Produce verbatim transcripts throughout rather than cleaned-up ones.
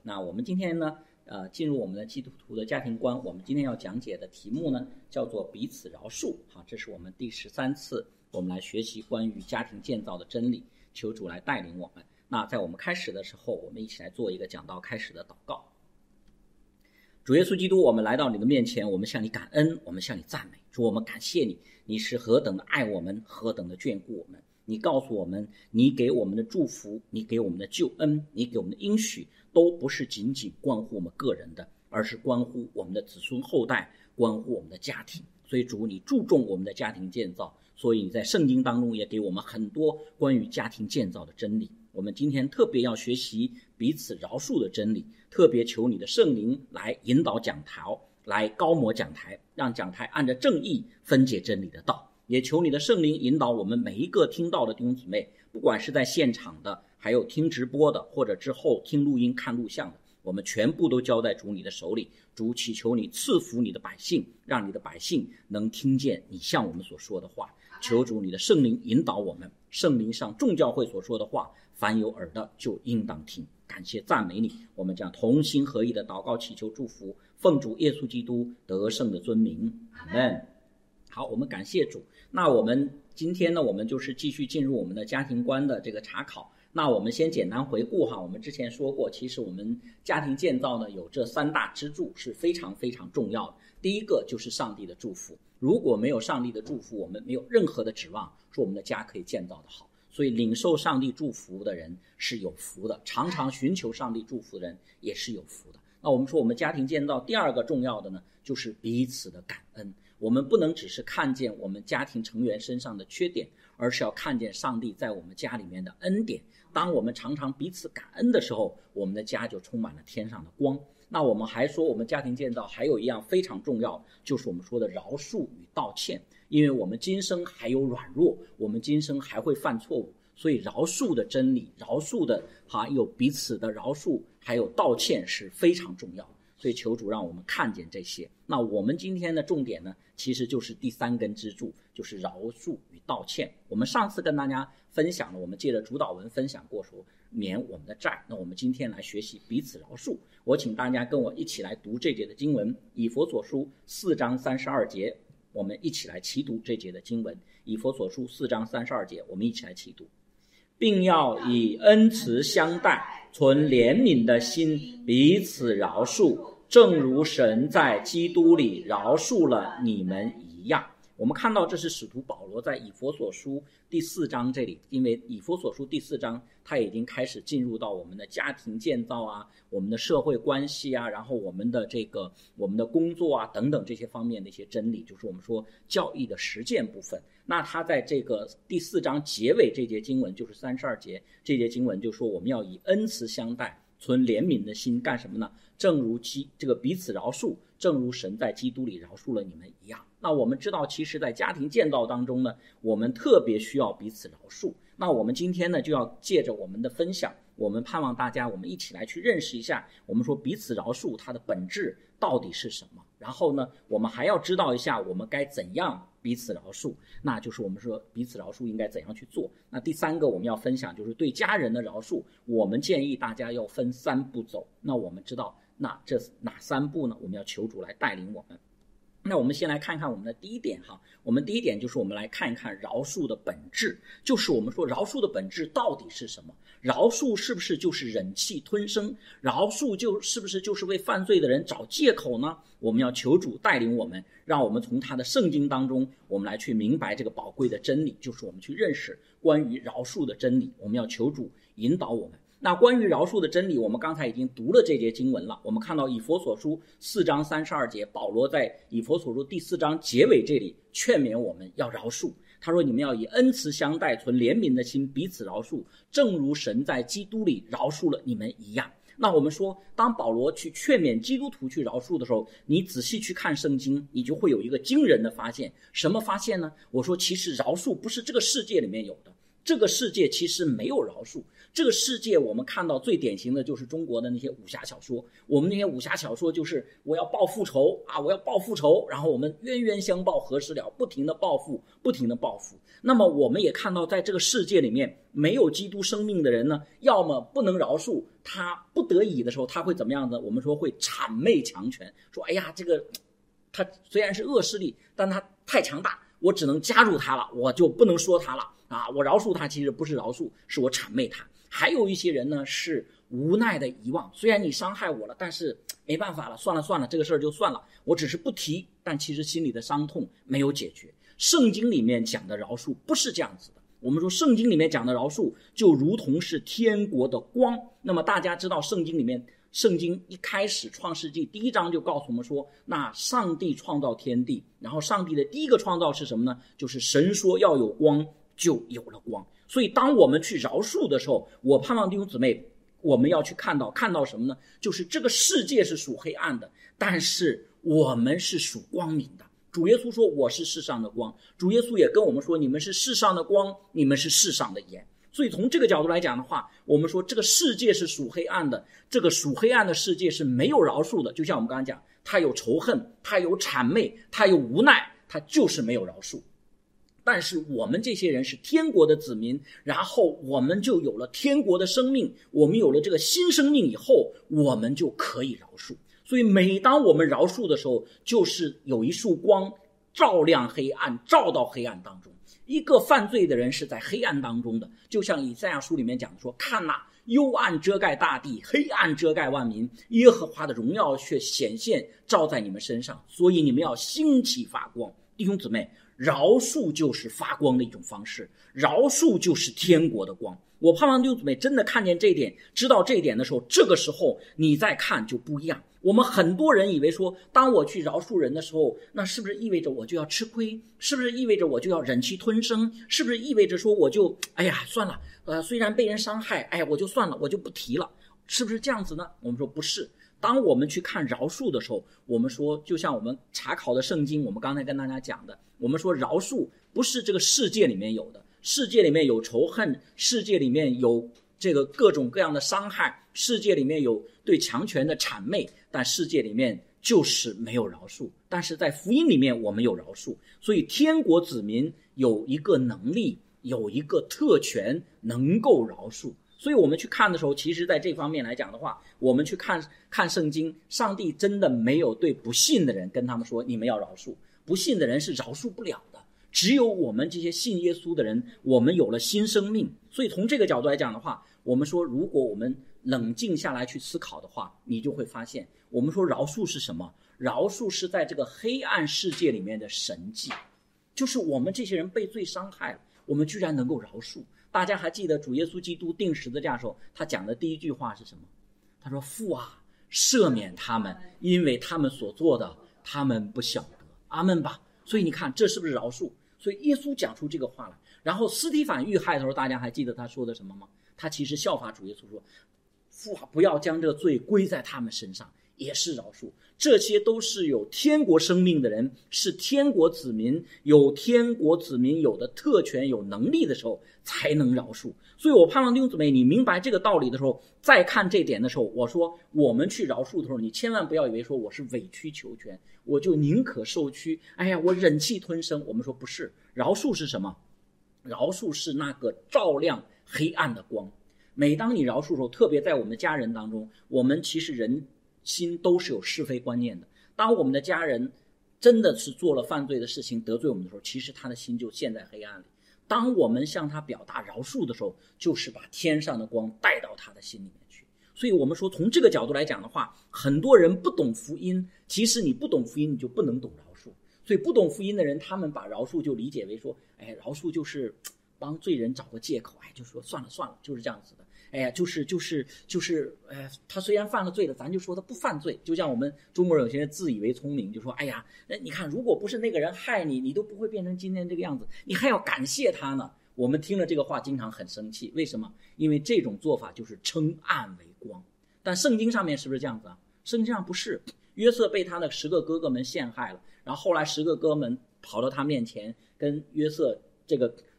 那我们今天呢，呃，进入我们的基督徒的家庭观，我们今天要讲解的题目呢，叫做彼此饶恕。好，这是我们第十三次，我们来学习关于家庭建造的真理，求主来带领我们。那在我们开始的时候，我们一起来做一个讲道开始的祷告。主耶稣基督，我们来到你的面前，我们向你感恩，我们向你赞美。主，我们感谢你，你是何等的爱我们，何等的眷顾我们。你告诉我们，你给我们的祝福，你给我们的救恩，你给我们的应许，都不是仅仅关乎我们个人的，而是关乎我们的子孙后代，关乎我们的家庭。所以主，你注重我们的家庭建造，所以你在圣经当中也给我们很多关于家庭建造的真理。我们今天特别要学习彼此饶恕的真理，特别求你的圣灵来引导讲台，来高摩讲台，让讲台按着正义分解真理的道。也求你的圣灵引导我们每一个听到的弟兄姊妹，不管是在现场的，还有听直播的，或者之后听录音看录像的，我们全部都交在主你的手里。主，祈求你赐福你的百姓，让你的百姓能听见你向我们所说的话。求主你的圣灵引导我们，圣灵上众教会所说的话，凡有耳的就应当听。感谢赞美你，我们将同心合意的祷告祈求祝福，奉主耶稣基督得胜的尊名，阿们。好，我们感谢主。那我们今天呢，我们就是继续进入我们的家庭观的这个查考。那我们先简单回顾哈，我们之前说过，其实我们家庭建造呢有这三大支柱是非常非常重要的。第一个就是上帝的祝福，如果没有上帝的祝福，我们没有任何的指望说我们的家可以建造得好。所以领受上帝祝福的人是有福的，常常寻求上帝祝福的人也是有福的。那我们说我们家庭建造第二个重要的呢，就是彼此的感恩。我们不能只是看见我们家庭成员身上的缺点，而是要看见上帝在我们家里面的恩典。当我们常常彼此感恩的时候，我们的家就充满了天上的光。那我们还说我们家庭建造还有一样非常重要，就是我们说的饶恕与道歉。因为我们今生还有软弱，我们今生还会犯错误，所以饶恕的真理，饶恕的还有彼此的饶恕，还有道歉是非常重要的。所以求主让我们看见这些。那我们今天的重点呢，其实就是第三根支柱，就是饶恕与道歉。我们上次跟大家分享了，我们借着主导文分享过说免我们的债。那我们今天来学习彼此饶恕。我请大家跟我一起来读这节的经文，以弗所书四章三十二节，我们一起来齐读这节的经文。以弗所书四章三十二节，我们一起来齐读。并要以恩慈相待，存怜悯的心，彼此饶恕，正如神在基督里饶恕了你们一样。我们看到这是使徒保罗在以弗所书第四章这里，因为以弗所书第四章他已经开始进入到我们的家庭建造啊，我们的社会关系啊，然后我们的这个我们的工作啊等等这些方面的一些真理，就是我们说教义的实践部分。那他在这个第四章结尾这节经文，就是三十二节这节经文就说我们要以恩慈相待，存怜悯的心，干什么呢？正如基这个彼此饶恕，正如神在基督里饶恕了你们一样。那我们知道，其实在家庭建造当中呢，我们特别需要彼此饶恕。那我们今天呢，就要借着我们的分享，我们盼望大家我们一起来去认识一下，我们说彼此饶恕它的本质到底是什么。然后呢，我们还要知道一下我们该怎样彼此饶恕，那就是我们说彼此饶恕应该怎样去做。那第三个我们要分享就是对家人的饶恕，我们建议大家要分三步走。那我们知道那这哪三步呢？我们要求主来带领我们。那我们先来看看我们的第一点哈，我们第一点就是我们来看一看饶恕的本质，就是我们说饶恕的本质到底是什么？饶恕是不是就是忍气吞声？饶恕就是不是就是为犯罪的人找借口呢？我们要求主带领我们，让我们从他的圣经当中，我们来去明白这个宝贵的真理，就是我们去认识关于饶恕的真理。我们要求主引导我们。那关于饶恕的真理，我们刚才已经读了这节经文了。我们看到以弗所书四章三十二节，保罗在以弗所书第四章结尾这里劝勉我们要饶恕。他说你们要以恩慈相待，存怜悯的心，彼此饶恕，正如神在基督里饶恕了你们一样。那我们说，当保罗去劝勉基督徒去饶恕的时候，你仔细去看圣经，你就会有一个惊人的发现。什么发现呢？我说其实饶恕不是这个世界里面有的， 这个世界其实没有饶恕。这个世界我们看到最典型的就是中国的那些武侠小说，我们那些武侠小说就是我要报复仇啊，我要报复仇，然后我们冤冤相报何时了，不停的报复，不停的报复。那么我们也看到在这个世界里面，没有基督生命的人呢，要么不能饶恕，他不得已的时候他会怎么样呢？我们说会谄媚强权，说哎呀，这个他虽然是恶势力，但他太强大，我只能加入他了，我就不能说他了啊！我饶恕他其实不是饶恕，是我谄媚他。还有一些人呢是无奈的遗忘，虽然你伤害我了，但是没办法了，算了算了，这个事儿就算了，我只是不提，但其实心里的伤痛没有解决。圣经里面讲的饶恕不是这样子的，我们说圣经里面讲的饶恕就如同是天国的光。那么大家知道圣经里面，圣经一开始创世纪第一章就告诉我们说，那上帝创造天地，然后上帝的第一个创造是什么呢？就是神说要有光，就有了光。所以当我们去饶恕的时候，我盼望弟兄姊妹我们要去看到看到什么呢？就是这个世界是属黑暗的，但是我们是属光明的。主耶稣说我是世上的光，主耶稣也跟我们说你们是世上的光，你们是世上的盐。所以从这个角度来讲的话，我们说这个世界是属黑暗的，这个属黑暗的世界是没有饶恕的。就像我们刚才讲，它有仇恨，它有谄媚，它有无奈，它就是没有饶恕。但是我们这些人是天国的子民，然后我们就有了天国的生命，我们有了这个新生命以后，我们就可以饶恕。所以每当我们饶恕的时候，就是有一束光照亮黑暗，照到黑暗当中。一个犯罪的人是在黑暗当中的，就像以赛亚书里面讲的说，看哪，幽暗遮盖大地，黑暗遮盖万民，耶和华的荣耀却显现照在你们身上，所以你们要兴起发光。弟兄姊妹，饶恕就是发光的一种方式，饶恕就是天国的光。我盼望弟兄姊妹真的看见这一点，知道这一点的时候，这个时候你再看就不一样。我们很多人以为说，当我去饶恕人的时候，那是不是意味着我就要吃亏？是不是意味着我就要忍气吞声？是不是意味着说我就哎呀算了，呃，虽然被人伤害，哎呀我就算了，我就不提了？是不是这样子呢？我们说不是。当我们去看饶恕的时候，我们说就像我们查考的圣经，我们刚才跟大家讲的，我们说饶恕不是这个世界里面有的，世界里面有仇恨，世界里面有这个各种各样的伤害，世界里面有对强权的谄媚，但世界里面就是没有饶恕。但是在福音里面我们有饶恕，所以天国子民有一个能力，有一个特权能够饶恕。所以我们去看的时候，其实在这方面来讲的话，我们去看看圣经，上帝真的没有对不信的人跟他们说你们要饶恕，不信的人是饶恕不了的。只有我们这些信耶稣的人，我们有了新生命。所以从这个角度来讲的话，我们说如果我们冷静下来去思考的话，你就会发现，我们说饶恕是什么？饶恕是在这个黑暗世界里面的神迹，就是我们这些人被罪伤害了，我们居然能够饶恕。大家还记得主耶稣基督钉十字架的时候，他讲的第一句话是什么？他说，父啊，赦免他们，因为他们所做的他们不晓得。阿们吧。所以你看这是不是饶恕？所以耶稣讲出这个话来。然后司提反遇害的时候，大家还记得他说的什么吗？他其实效法主耶稣说，父啊，不要将这个罪归在他们身上，也是饶恕。这些都是有天国生命的人，是天国子民，有天国子民有的特权有能力的时候才能饶恕。所以我盼望弟兄姊妹你明白这个道理的时候，再看这点的时候，我说我们去饶恕的时候，你千万不要以为说我是委曲求全，我就宁可受屈，哎呀我忍气吞声。我们说不是，饶恕是什么？饶恕是那个照亮黑暗的光。每当你饶恕的时候，特别在我们的家人当中，我们其实人心都是有是非观念的。当我们的家人真的是做了犯罪的事情得罪我们的时候，其实他的心就陷在黑暗里。当我们向他表达饶恕的时候，就是把天上的光带到他的心里面去。所以我们说从这个角度来讲的话，很多人不懂福音，其实你不懂福音你就不能懂饶恕。所以不懂福音的人，他们把饶恕就理解为说，哎，饶恕就是帮罪人找个借口，哎，就说算了算了，就是这样子的。哎呀，就是就是就是，哎，他虽然犯了罪了，咱就说他不犯罪。就像我们中国人有些人自以为聪明，就说，哎呀，那你看，如果不是那个人害你，你都不会变成今天这个样子，你还要感谢他呢。我们听了这个话，经常很生气。为什么？因为这种做法就是称暗为光。但圣经上面是不是这样子啊？圣经上不是。约瑟被他的十个哥哥们陷害了，然后后来十个哥们跑到他面前，跟约瑟这个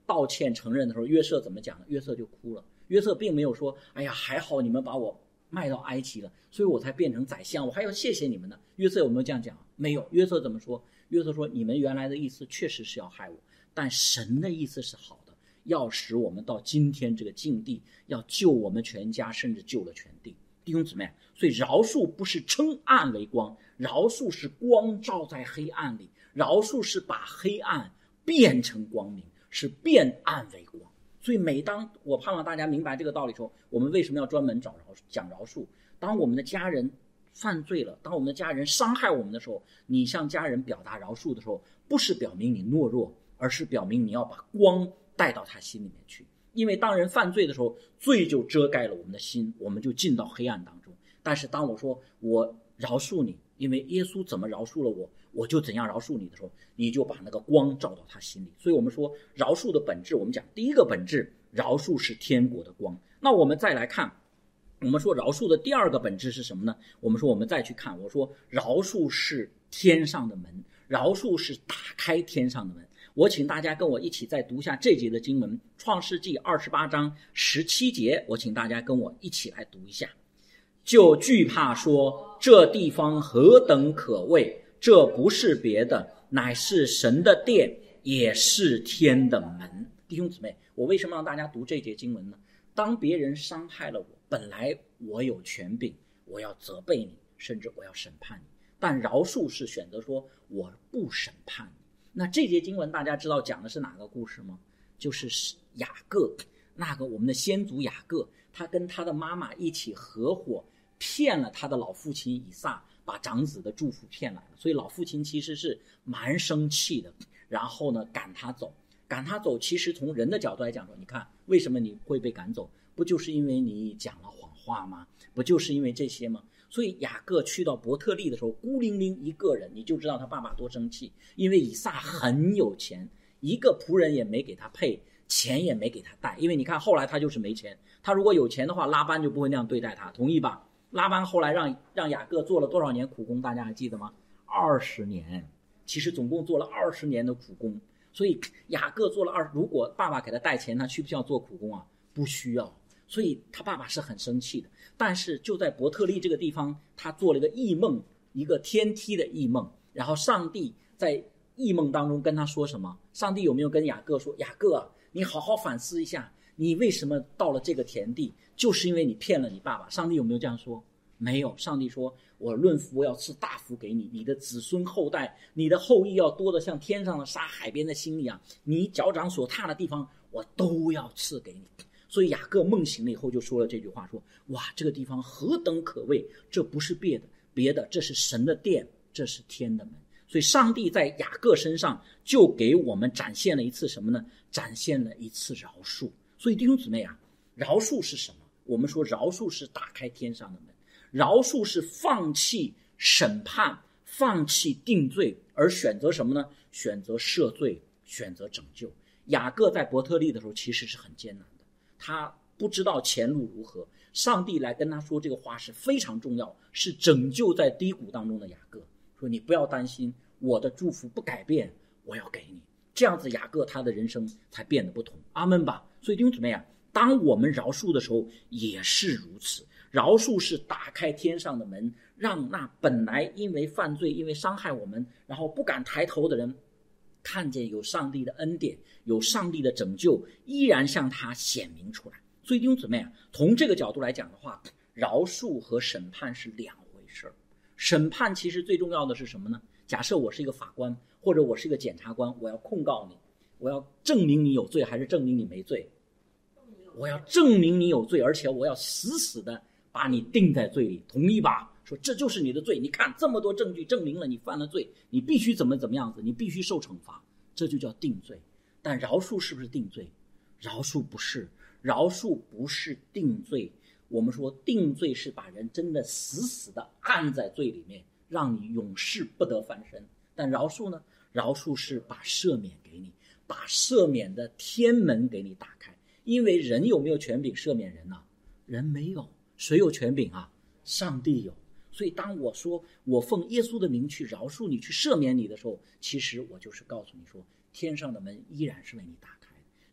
道歉承认的时候，约瑟怎么讲呢？约瑟就哭了。约瑟并没有说，哎呀，还好你们把我卖到埃及了，所以我才变成宰相，我还要谢谢你们呢。约瑟有没有这样讲？没有。约瑟怎么说？约瑟说，你们原来的意思确实是要害我，但神的意思是好的，要使我们到今天这个境地，要救我们全家，甚至救了全地。弟兄姊妹，所以饶恕不是称暗为光，饶恕是光照在黑暗里，饶恕是把黑暗变成光明，是变暗为光。所以每当我盼望大家明白这个道理的时候，我们为什么要专门找饶讲饶恕？当我们的家人犯罪了，当我们的家人伤害我们的时候，你向家人表达饶恕的时候，不是表明你懦弱，而是表明你要把光带到他心里面去。因为当人犯罪的时候，罪就遮盖了我们的心，我们就进到黑暗当中。但是当我说我饶恕你，因为耶稣怎么饶恕了我，我就怎样饶恕你的时候，你就把那个光照到他心里。所以我们说饶恕的本质，我们讲第一个本质，饶恕是天国的光。那我们再来看，我们说饶恕的第二个本质是什么呢？我们说我们再去看，我说饶恕是天上的门，饶恕是打开天上的门。我请大家跟我一起再读一下这节的经文，创世纪二十八章十七节，我请大家跟我一起来读一下。就惧怕说，这地方何等可畏，这不是别的，乃是神的殿，也是天的门。弟兄姊妹，我为什么让大家读这节经文呢？当别人伤害了我，本来我有权柄，我要责备你，甚至我要审判你，但饶恕是选择说我不审判你。那这节经文大家知道讲的是哪个故事吗？就是雅各，那个我们的先祖雅各，他跟他的妈妈一起合伙骗了他的老父亲以撒，把长子的祝福骗来了。所以老父亲其实是蛮生气的，然后呢赶他走。赶他走其实从人的角度来讲说，你看为什么你会被赶走，不就是因为你讲了谎话吗？不就是因为这些吗？所以雅各去到伯特利的时候，孤零零一个人，你就知道他爸爸多生气。因为以撒很有钱，一个仆人也没给他配，钱也没给他带。因为你看后来他就是没钱，他如果有钱的话，拉班就不会那样对待他，同意吧？拉班后来让让雅各做了多少年苦工，大家还记得吗？二十年，其实总共做了二十年的苦工。所以雅各做了二，如果爸爸给他带钱，他需不需要做苦工啊？不需要。所以他爸爸是很生气的。但是就在伯特利这个地方，他做了一个异梦，一个天梯的异梦。然后上帝在异梦当中跟他说什么？上帝有没有跟雅各说，雅各啊，你好好反思一下，你为什么到了这个田地，就是因为你骗了你爸爸。上帝有没有这样说？没有。上帝说，我论福要赐大福给你，你的子孙后代，你的后裔要多得像天上的沙，海边的星一样，你脚掌所踏的地方我都要赐给你。所以雅各梦醒了以后就说了这句话，说哇，这个地方何等可畏，这不是别的别的，这是神的殿，这是天的门。所以上帝在雅各身上就给我们展现了一次什么呢？展现了一次饶恕。所以弟兄姊妹啊，饶恕是什么？我们说饶恕是打开天上的门，饶恕是放弃审判，放弃定罪，而选择什么呢？选择赦罪，选择拯救。雅各在伯特利的时候其实是很艰难的，他不知道前路如何，上帝来跟他说这个话是非常重要，是拯救在低谷当中的雅各，说你不要担心，我的祝福不改变，我要给你。这样子雅各他的人生才变得不同。阿们吧。所以弟兄姊妹啊，当我们饶恕的时候也是如此，饶恕是打开天上的门，让那本来因为犯罪因为伤害我们然后不敢抬头的人看见有上帝的恩典，有上帝的拯救，依然向他显明出来。所以弟兄姊妹啊，从这个角度来讲的话，饶恕和审判是两回事。审判其实最重要的是什么呢？假设我是一个法官，或者我是一个检察官，我要控告你，我要证明你有罪还是证明你没罪？我要证明你有罪，而且我要死死的把你定在罪里，同意吧？说这就是你的罪，你看这么多证据证明了你犯了罪，你必须怎么怎么样子，你必须受惩罚，这就叫定罪。但饶恕是不是定罪？饶恕不是，饶恕不是定罪。我们说定罪是把人真的死死的按在罪里面，让你永世不得翻身。但饶恕呢？饶恕是把赦免给你，把赦免的天门给你打开。因为人有没有权柄赦免人呢、啊？人没有。谁有权柄啊？上帝有。所以当我说我奉耶稣的名去饶恕你，去赦免你的时候，其实我就是告诉你说，天上的门依然是为你打开的。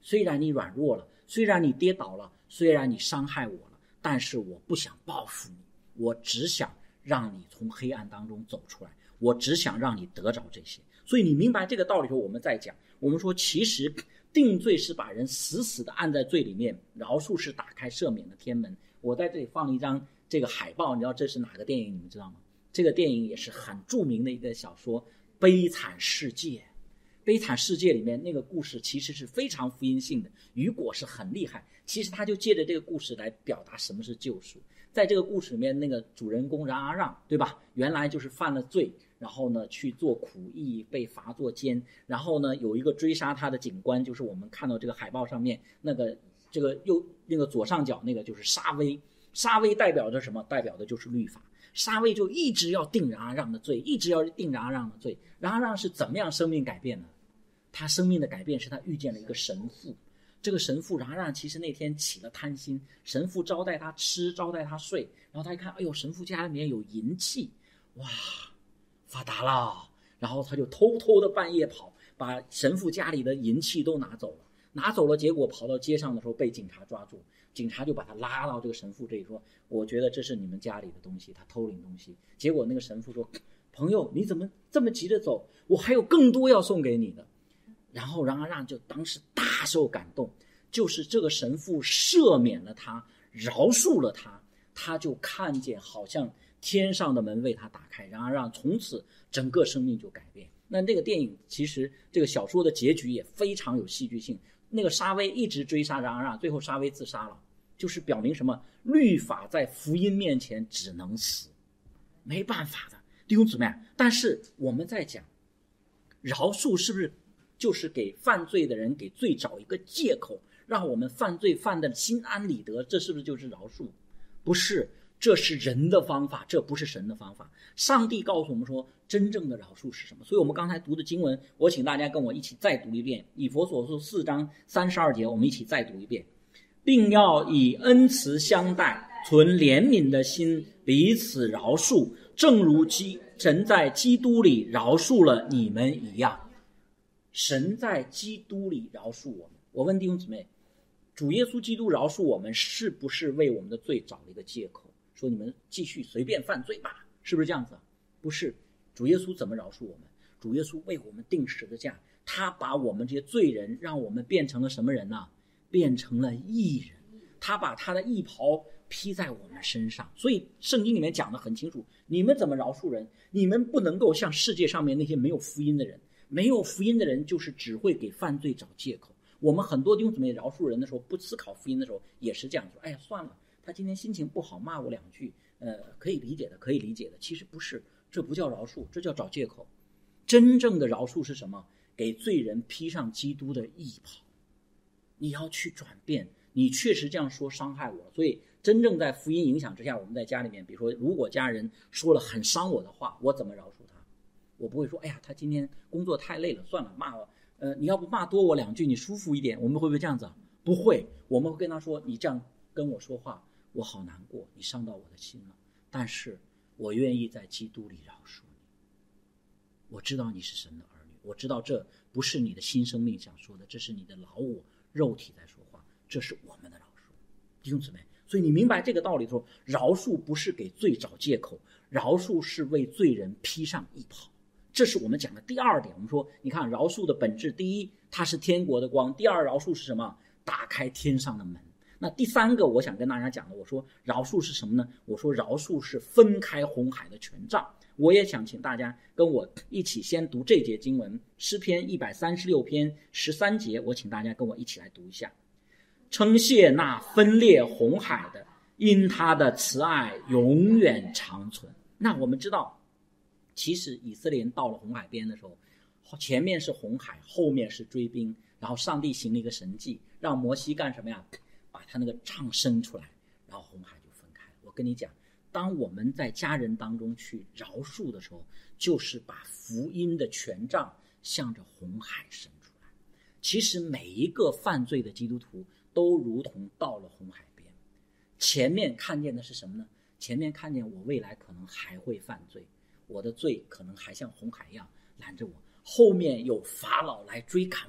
虽然你软弱了，虽然你跌倒了，虽然你伤害我了，但是我不想报复你，我只想让你从黑暗当中走出来，我只想让你得着这些。所以你明白这个道理后，我们再讲，我们说其实定罪是把人死死的按在罪里面，饶恕是打开赦免的天门。我在这里放了一张这个海报，你知道这是哪个电影，你们知道吗？这个电影也是很著名的一个小说《悲惨世界》。悲惨世界里面那个故事其实是非常福音性的，雨果是很厉害，其实他就借着这个故事来表达什么是救赎。在这个故事里面，那个主人公冉阿让，对吧？原来就是犯了罪，然后呢去做苦役，被罚做监，然后呢有一个追杀他的警官，就是我们看到这个海报上面那个这个右那个左上角那个就是沙威，沙威代表着什么？代表的就是律法。沙威就一直要定冉阿让的罪，一直要定冉阿让的罪。冉阿让是怎么样生命改变呢？他生命的改变是他遇见了一个神父，这个神父冉阿让其实那天起了贪心，神父招待他吃，招待他睡，然后他一看，哎呦，神父家里面有银器，哇，发达了，然后他就偷偷的半夜跑，把神父家里的银器都拿走了，拿走了，结果跑到街上的时候被警察抓住，警察就把他拉到这个神父这里说，我觉得这是你们家里的东西，他偷领东西。结果那个神父说，朋友你怎么这么急着走，我还有更多要送给你的。然后冉阿让就当时大受感动，就是这个神父赦免了他，饶恕了他，他就看见好像天上的门为他打开，冉阿让从此整个生命就改变。那这个电影其实这个小说的结局也非常有戏剧性，那个沙威一直追杀冉阿让，最后沙威自杀了，就是表明什么？律法在福音面前只能死，没办法的，弟兄姊妹。但是我们在讲饶恕是不是就是给犯罪的人给罪找一个借口，让我们犯罪犯的心安理得，这是不是就是饶恕？不是，这是人的方法，这不是神的方法。上帝告诉我们说真正的饶恕是什么，所以我们刚才读的经文，我请大家跟我一起再读一遍，以弗所书四章三十二节，我们一起再读一遍，并要以恩慈相待，存怜悯的心，彼此饶恕，正如基神在基督里饶恕了你们一样。神在基督里饶恕我们。我问弟兄姊妹，主耶稣基督饶恕我们，是不是为我们的罪找了一个借口，说你们继续随便犯罪吧？是不是这样子？不是。主耶稣怎么饶恕我们？主耶稣为我们定十字架，他把我们这些罪人让我们变成了什么人呢？变成了义人，他把他的义袍披在我们身上。所以圣经里面讲得很清楚，你们怎么饶恕人？你们不能够像世界上面那些没有福音的人，没有福音的人就是只会给犯罪找借口。我们很多弟兄姊妹饶恕人的时候，不思考福音的时候也是这样说，哎呀算了，他今天心情不好骂我两句，呃，可以理解的，可以理解的。其实不是，这不叫饶恕，这叫找借口。真正的饶恕是什么？给罪人披上基督的义袍。你要去转变，你确实这样说伤害我，所以真正在福音影响之下，我们在家里面，比如说如果家人说了很伤我的话，我怎么饶恕他？我不会说，哎呀，他今天工作太累了，算了，骂我，呃，你要不骂多我两句，你舒服一点。我们会不会这样子啊？不会，我们会跟他说，你这样跟我说话，我好难过，你伤到我的心了，但是我愿意在基督里饶恕你。我知道你是神的儿女，我知道这不是你的新生命想说的，这是你的老我肉体在说话，这是我们的饶恕。弟兄姊妹，所以你明白这个道理的时候，饶恕不是给罪找借口，饶恕是为罪人披上义袍。这是我们讲的第二点。我们说你看饶恕的本质，第一它是天国的光，第二饶恕是什么？打开天上的门。那第三个我想跟大家讲的，我说饶恕是什么呢？我说饶恕是分开红海的权杖。我也想请大家跟我一起先读这节经文，诗篇一百三十六篇十三节，我请大家跟我一起来读一下。称谢那分裂红海的，因他的慈爱永远长存。那我们知道，其实以色列人到了红海边的时候，前面是红海，后面是追兵，然后上帝行了一个神迹，让摩西干什么呀？把他那个杖伸出来，然后红海就分开了。我跟你讲，当我们在家人当中去饶恕的时候，就是把福音的权杖向着红海伸出来。其实每一个犯罪的基督徒都如同到了红海边，前面看见的是什么呢？前面看见我未来可能还会犯罪，我的罪可能还像红海一样拦着我，后面有法老来追赶我，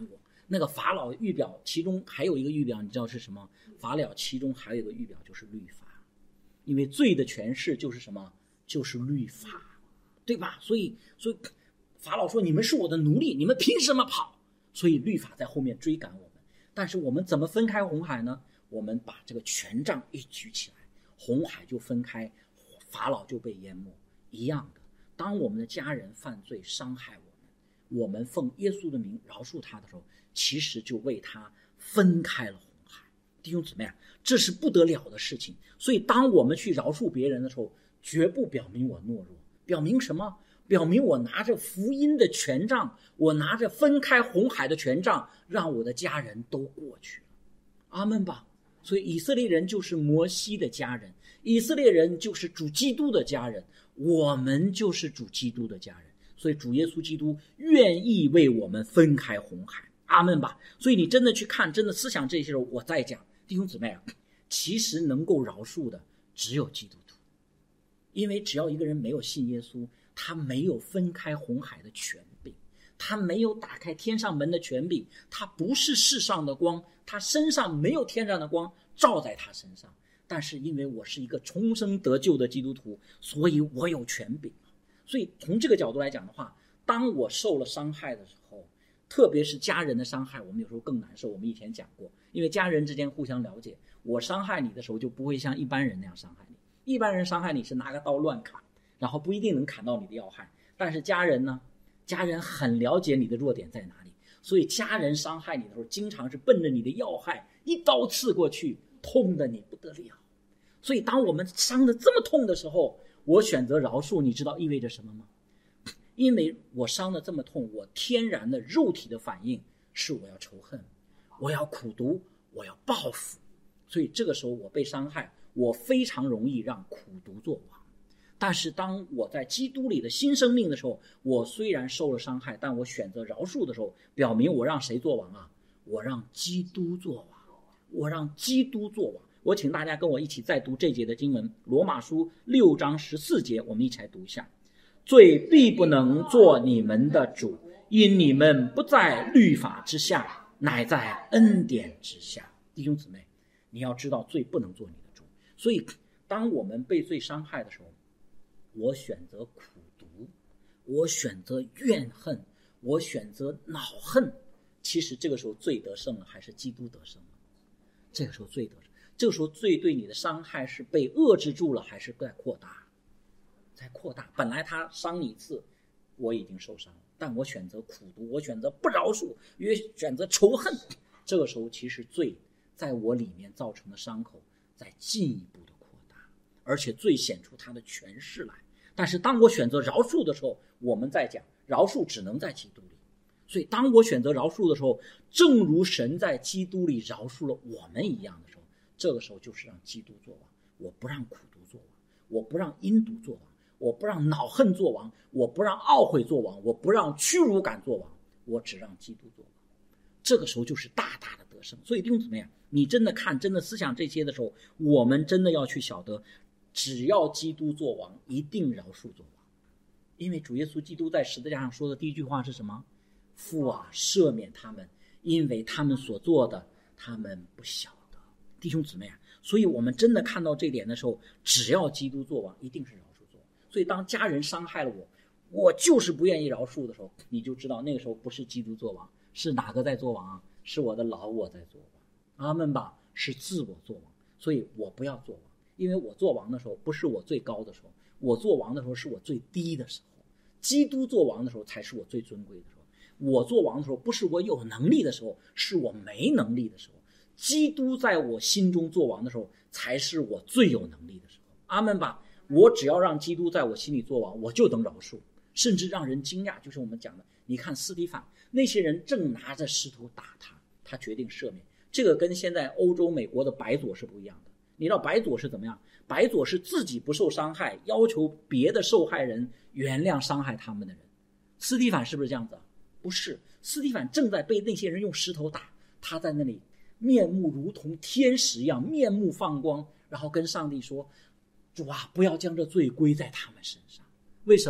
那个法老预表其中还有一个预表，你知道是什么？法老其中还有一个预表就是律法，因为罪的诠释就是什么？就是律法，对吧？所以所以法老说你们是我的奴隶，你们凭什么跑？所以律法在后面追赶我们。但是我们怎么分开红海呢？我们把这个权杖一举起来，红海就分开，法老就被淹没。一样的，当我们的家人犯罪伤害我们，我们奉耶稣的名饶恕他的时候，其实就为他分开了红海。弟兄姊妹啊，这是不得了的事情。所以当我们去饶恕别人的时候，绝不表明我懦弱，表明什么？表明我拿着福音的权杖，我拿着分开红海的权杖，让我的家人都过去了。阿们吧。所以以色列人就是摩西的家人，以色列人就是主基督的家人，我们就是主基督的家人。所以主耶稣基督愿意为我们分开红海。阿们吧。所以你真的去看，真的思想这些时候，我再讲，弟兄姊妹啊，其实能够饶恕的只有基督徒。因为只要一个人没有信耶稣，他没有分开红海的权柄，他没有打开天上门的权柄，他不是世上的光，他身上没有天上的光照在他身上。但是因为我是一个重生得救的基督徒，所以我有权柄。所以从这个角度来讲的话，当我受了伤害的时候，特别是家人的伤害，我们有时候更难受。我们以前讲过，因为家人之间互相了解，我伤害你的时候就不会像一般人那样伤害你。一般人伤害你是拿个刀乱砍，然后不一定能砍到你的要害，但是家人呢，家人很了解你的弱点在哪里，所以家人伤害你的时候，经常是奔着你的要害一刀刺过去，痛得你不得了。所以当我们伤得这么痛的时候，我选择饶恕，你知道意味着什么吗？因为我伤得这么痛，我天然的肉体的反应是我要仇恨，我要苦毒，我要报复。所以这个时候我被伤害，我非常容易让苦毒作王。但是当我在基督里的新生命的时候，我虽然受了伤害，但我选择饶恕的时候，表明我让谁作王啊？我让基督作王，我让基督作王。我请大家跟我一起再读这节的经文，罗马书六章十四节，我们一起来读一下。罪必不能做你们的主，因你们不在律法之下，乃在恩典之下。弟兄姊妹，你要知道罪不能做你的主。所以当我们被罪伤害的时候，我选择苦毒，我选择怨恨，我选择恼恨，其实这个时候罪得胜了还是基督得胜了？这个时候罪得胜，这个时候罪对你的伤害是被遏制住了还是在扩大？在扩大。本来他伤你一次，我已经受伤了，但我选择苦毒，我选择不饶恕，也选择仇恨，这个时候其实罪在我里面造成的伤口在进一步的扩大，而且罪显出它的权势来。但是当我选择饶恕的时候，我们在讲饶恕只能在基督里。所以当我选择饶恕的时候，正如神在基督里饶恕了我们一样的时候，这个时候就是让基督作王。我不让苦毒作王，我不让阴毒作王，我不让恼恨作王，我不让懊悔作王，我不让屈辱感作王，我只让基督作王。这个时候就是大大的得胜。所以弟兄姊妹啊，你真的看，真的思想这些的时候，我们真的要去晓得，只要基督作王，一定饶恕作王。因为主耶稣基督在十字架上说的第一句话是什么？父啊，赦免他们，因为他们所做的，他们不晓得。弟兄姊妹啊，所以我们真的看到这点的时候，只要基督作王，一定是饶恕作王。所以当家人伤害了我，我就是不愿意饶恕的时候，你就知道那个时候不是基督作王，是哪个在作王啊？是我的老我在作王。阿们吧，是自我作王。所以我不要作王，因为我作王的时候不是我最高的时候，我作王的时候是我最低的时候，基督作王的时候才是我最尊贵的时候。我作王的时候不是我有能力的时候，是我没能力的时候。基督在我心中作王的时候，才是我最有能力的时候。阿们吧。我只要让基督在我心里作王，我就能饶恕，甚至让人惊讶。就是我们讲的，你看司提反，那些人正拿着石头打他，他决定赦免。这个跟现在欧洲美国的白左是不一样的。你知道白左是怎么样？白左是自己不受伤害，要求别的受害人原谅伤害他们的人。司提反是不是这样子？不是，司提反正在被那些人用石头打，他在那里面目如同天使一样，面目放光，然后跟上帝说，主啊，不要将这罪归在他们身上。为什么？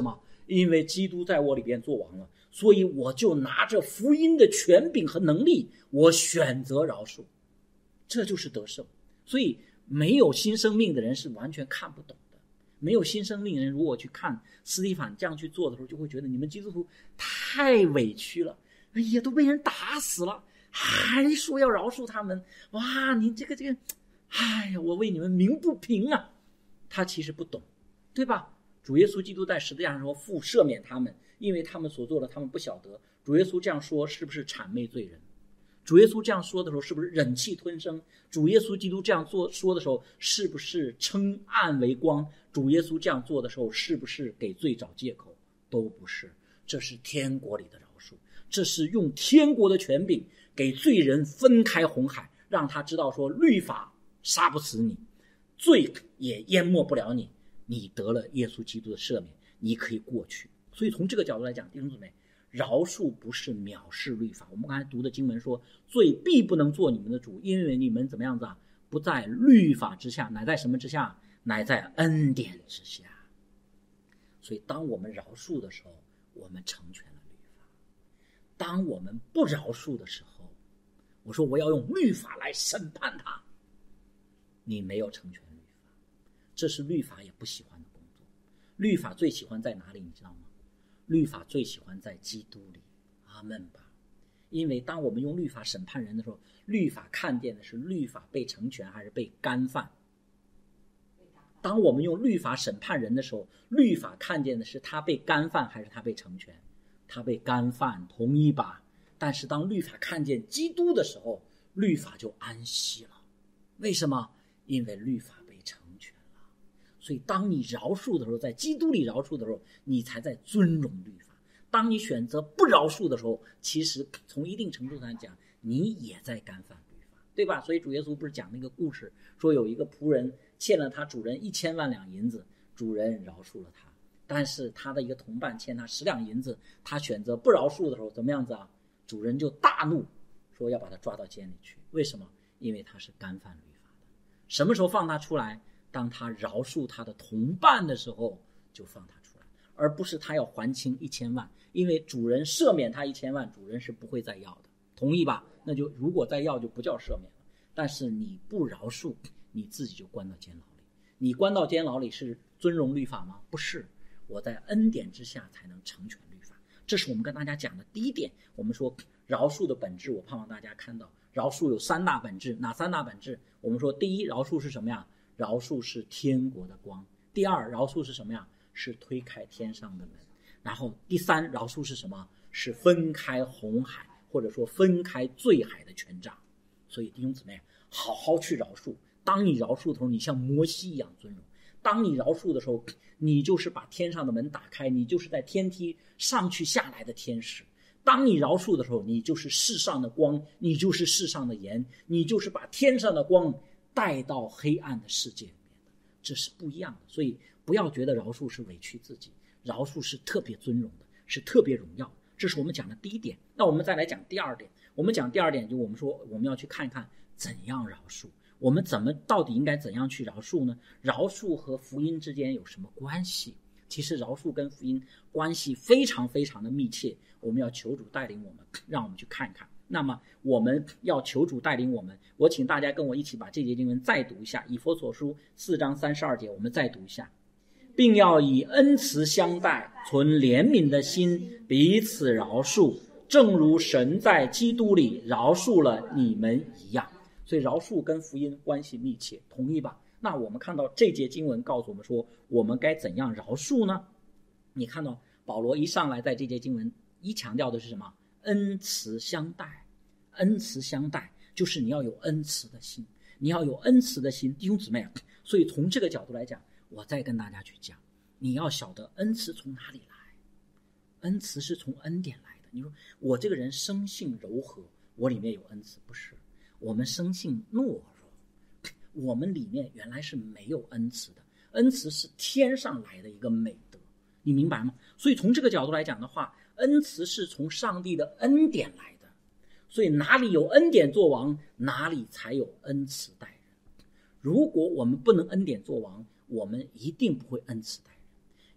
因为基督在我里边做王了，所以我就拿着福音的权柄和能力，我选择饶恕。这就是得胜。所以没有新生命的人是完全看不懂的。没有新生命的人如果去看司提反这样去做的时候，就会觉得你们基督徒太委屈了，哎呀，都被人打死了，还说要饶恕他们，哇，你这个这个，哎呀，我为你们鸣不平啊。他其实不懂，对吧？主耶稣基督在十字架上说父赦免他们，因为他们所做的他们不晓得。主耶稣这样说是不是谄媚罪人？主耶稣这样说的时候是不是忍气吞声？主耶稣基督这样做说的时候是不是称暗为光？主耶稣这样做的时候是不是给罪找借口？都不是。这是天国里的饶恕，这是用天国的权柄给罪人分开红海，让他知道说律法杀不死你，罪也淹没不了你，你得了耶稣基督的赦免，你可以过去。所以从这个角度来讲，弟兄姊妹，饶恕不是藐视律法。我们刚才读的经文说，罪必不能做你们的主，因为你们怎么样子啊？不在律法之下，乃在什么之下？乃在恩典之下。所以当我们饶恕的时候，我们成全了律法。当我们不饶恕的时候，我说我要用律法来审判他，你没有成全律法。这是律法也不喜欢的工作。律法最喜欢在哪里你知道吗？律法最喜欢在基督里。阿们吧。因为当我们用律法审判人的时候，律法看见的是律法被成全还是被干犯。当我们用律法审判人的时候，律法看见的是他被干犯还是他被成全？他被干犯，同意吧？但是当律法看见基督的时候，律法就安息了。为什么？因为律法被成全了。所以当你饶恕的时候，在基督里饶恕的时候，你才在尊荣律法。当你选择不饶恕的时候，其实从一定程度上讲，你也在干犯律法，对吧？所以主耶稣不是讲那个故事，说有一个仆人欠了他主人一千万两银子，主人饶恕了他，但是他的一个同伴欠他十两银子，他选择不饶恕的时候，怎么样子啊？主人就大怒，说要把他抓到监里去。为什么？因为他是干犯律法的。什么时候放他出来？当他饶恕他的同伴的时候，就放他出来，而不是他要还清一千万。因为主人赦免他一千万，主人是不会再要的，同意吧？那就如果再要就不叫赦免了。但是你不饶恕，你自己就关到监牢里。你关到监牢里是尊荣律法吗？不是，我在恩典之下才能成全律法。这是我们跟大家讲的第一点。我们说饶恕的本质，我盼望大家看到饶恕有三大本质。哪三大本质？我们说第一，饶恕是什么呀？饶恕是天国的光。第二，饶恕是什么呀？是推开天上的门。然后第三，饶恕是什么？是分开红海，或者说分开罪海的权杖。所以弟兄姊妹，好好去饶恕。当你饶恕的时候，你像摩西一样尊荣。当你饶恕的时候，你就是把天上的门打开，你就是在天梯上去下来的天使。当你饶恕的时候，你就是世上的光，你就是世上的盐，你就是把天上的光带到黑暗的世界里面的。这是不一样的。所以不要觉得饶恕是委屈自己，饶恕是特别尊荣的，是特别荣耀的。这是我们讲的第一点。那我们再来讲第二点。我们讲第二点，就我们说我们要去看看怎样饶恕，我们怎么到底应该怎样去饶恕呢？饶恕和福音之间有什么关系？其实饶恕跟福音关系非常非常的密切。我们要求主带领我们，让我们去看看。那么我们要求主带领我们，我请大家跟我一起把这节经文再读一下，以弗所书四章三十二节，我们再读一下。并要以恩慈相待，存怜悯的心，彼此饶恕，正如神在基督里饶恕了你们一样。所以饶恕跟福音关系密切，同意吧？那我们看到这节经文告诉我们说，我们该怎样饶恕呢？你看到保罗一上来在这节经文一强调的是什么？恩慈相待。恩慈相待就是你要有恩慈的心，你要有恩慈的心，弟兄姊妹。所以从这个角度来讲，我再跟大家去讲，你要晓得恩慈从哪里来。恩慈是从恩典来的。你说我这个人生性柔和，我里面有恩慈？不是，我们生性懦弱，我们里面原来是没有恩慈的。恩慈是天上来的一个美德，你明白吗？所以从这个角度来讲的话，恩慈是从上帝的恩典来的。所以哪里有恩典作王，哪里才有恩慈待人。如果我们不能恩典作王，我们一定不会恩慈待人。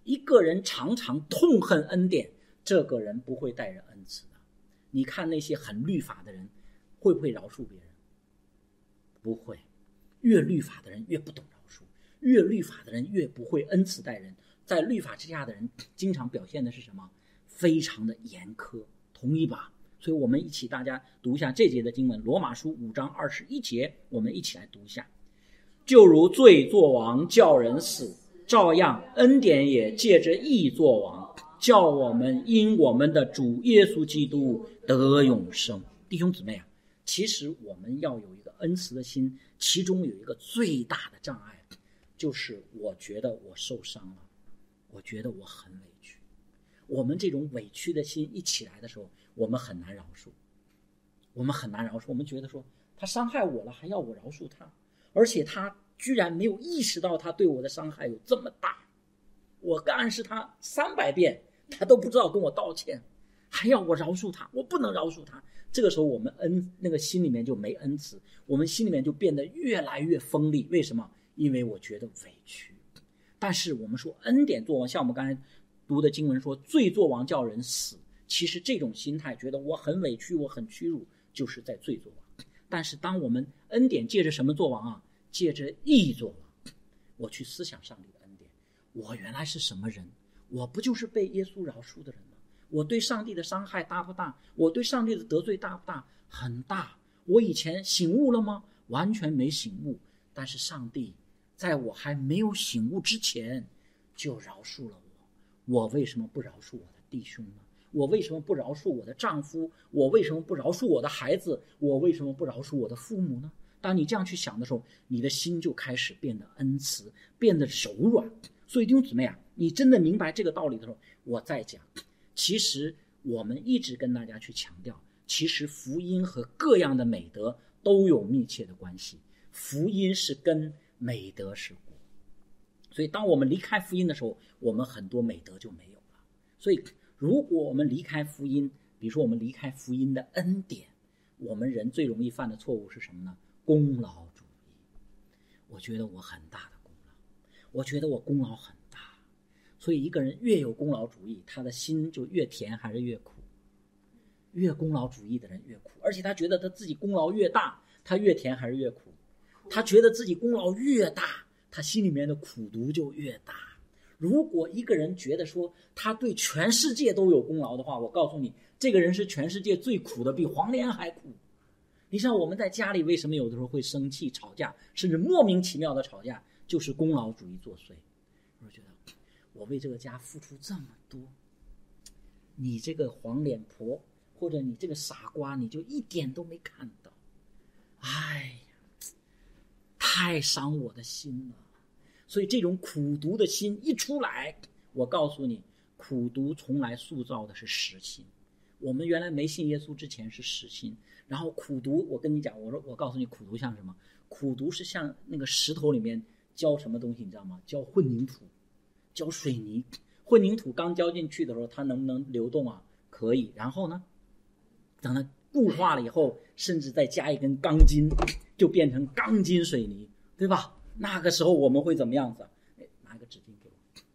一个人常常痛恨恩典，这个人不会待人恩慈的。你看那些很律法的人，会不会饶恕别人？不会。越律法的人越不懂饶恕，越律法的人越不会恩慈待人。在律法之下的人经常表现的是什么？非常的严苛，同意吧？所以我们一起大家读一下这节的经文，罗马书五章二十一节，我们一起来读一下。就如罪作王叫人死，照样恩典也借着义作王，叫我们因我们的主耶稣基督得永生。弟兄姊妹啊，其实我们要有一个恩慈的心，其中有一个最大的障碍，就是我觉得我受伤了，我觉得我很委屈。我们这种委屈的心一起来的时候，我们很难饶恕，我们很难饶恕。我们觉得说他伤害我了，还要我饶恕他，而且他居然没有意识到他对我的伤害有这么大，我暗示他三百遍，他都不知道跟我道歉，还要我饶恕他，我不能饶恕他。这个时候我们恩那个心里面就没恩慈，我们心里面就变得越来越锋利。为什么？因为我觉得委屈。但是我们说恩典作王，像我们刚才读的经文说罪作王叫人死，其实这种心态觉得我很委屈，我很屈辱，就是在罪作王。但是当我们恩典借着什么作王啊？借着义作王。我去思想上帝的恩典，我原来是什么人？我不就是被耶稣饶恕的人吗？我对上帝的伤害大不大？我对上帝的得罪大不大？很大。我以前醒悟了吗？完全没醒悟。但是上帝在我还没有醒悟之前就饶恕了我。我为什么不饶恕我的弟兄呢？我为什么不饶恕我的丈夫？我为什么不饶恕我的孩子？我为什么不饶恕我的父母呢？当你这样去想的时候，你的心就开始变得恩慈，变得柔软。所以弟兄姊妹啊，你真的明白这个道理的时候，我再讲，其实我们一直跟大家去强调，其实福音和各样的美德都有密切的关系。福音是根，美德是果。所以当我们离开福音的时候，我们很多美德就没有了。所以如果我们离开福音，比如说我们离开福音的恩典，我们人最容易犯的错误是什么呢？功劳主义。我觉得我很大的功劳，我觉得我功劳很大。所以一个人越有功劳主义，他的心就越甜还是越苦？越功劳主义的人越苦，而且他觉得他自己功劳越大，他越甜还是越苦？他觉得自己功劳越大，他心里面的苦毒就越大。如果一个人觉得说他对全世界都有功劳的话，我告诉你，这个人是全世界最苦的，比黄连还苦。你像我们在家里为什么有的时候会生气吵架，甚至莫名其妙的吵架，就是功劳主义作祟。我觉得我为这个家付出这么多，你这个黄脸婆或者你这个傻瓜，你就一点都没看到。哎呀，太伤我的心了。所以这种苦毒的心一出来，我告诉你，苦毒从来塑造的是实心。我们原来没信耶稣之前是实心，然后苦毒，我跟你讲，我说我告诉你，苦毒像什么？苦毒是像那个石头里面浇什么东西，你知道吗？浇混凝土，浇水泥。混凝土刚浇进去的时候，它能不能流动啊？可以。然后呢，等它固化了以后，甚至再加一根钢筋，就变成钢筋水泥，对吧？那个时候我们会怎么样子？哎，拿一个纸巾给我。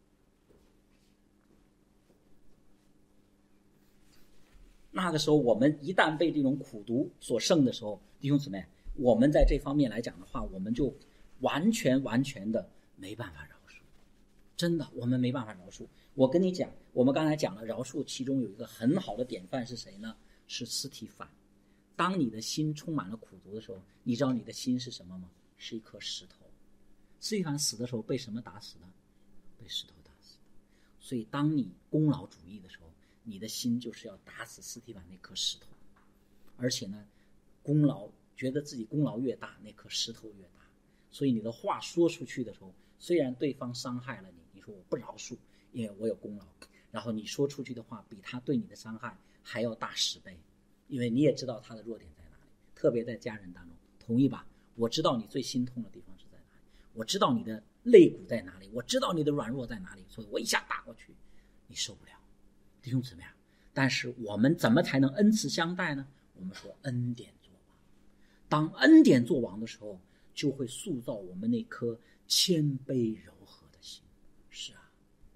那个时候我们一旦被这种苦毒所胜的时候，弟兄姊妹，我们在这方面来讲的话，我们就完全完全的没办法饶恕。真的，我们没办法饶恕。我跟你讲，我们刚才讲了饶恕，其中有一个很好的典范是谁呢？是司提反。当你的心充满了苦毒的时候，你知道你的心是什么吗？是一颗石头。司提反死的时候被什么打死的？被石头打死的。所以当你功劳主义的时候，你的心就是要打死司提反那颗石头。而且呢，功劳觉得自己功劳越大，那颗石头越大。所以你的话说出去的时候，虽然对方伤害了你，你说我不饶恕，因为我有功劳，然后你说出去的话比他对你的伤害还要大十倍，因为你也知道他的弱点在哪里，特别在家人当中，同意吧？我知道你最心痛的地方是在哪里，我知道你的肋骨在哪里，我知道你的软弱在哪里，所以我一下打过去，你受不了。弟兄姊妹啊，但是我们怎么才能恩慈相待呢？我们说恩典作王。当恩典作王的时候，就会塑造我们那颗谦卑柔和的心。是啊，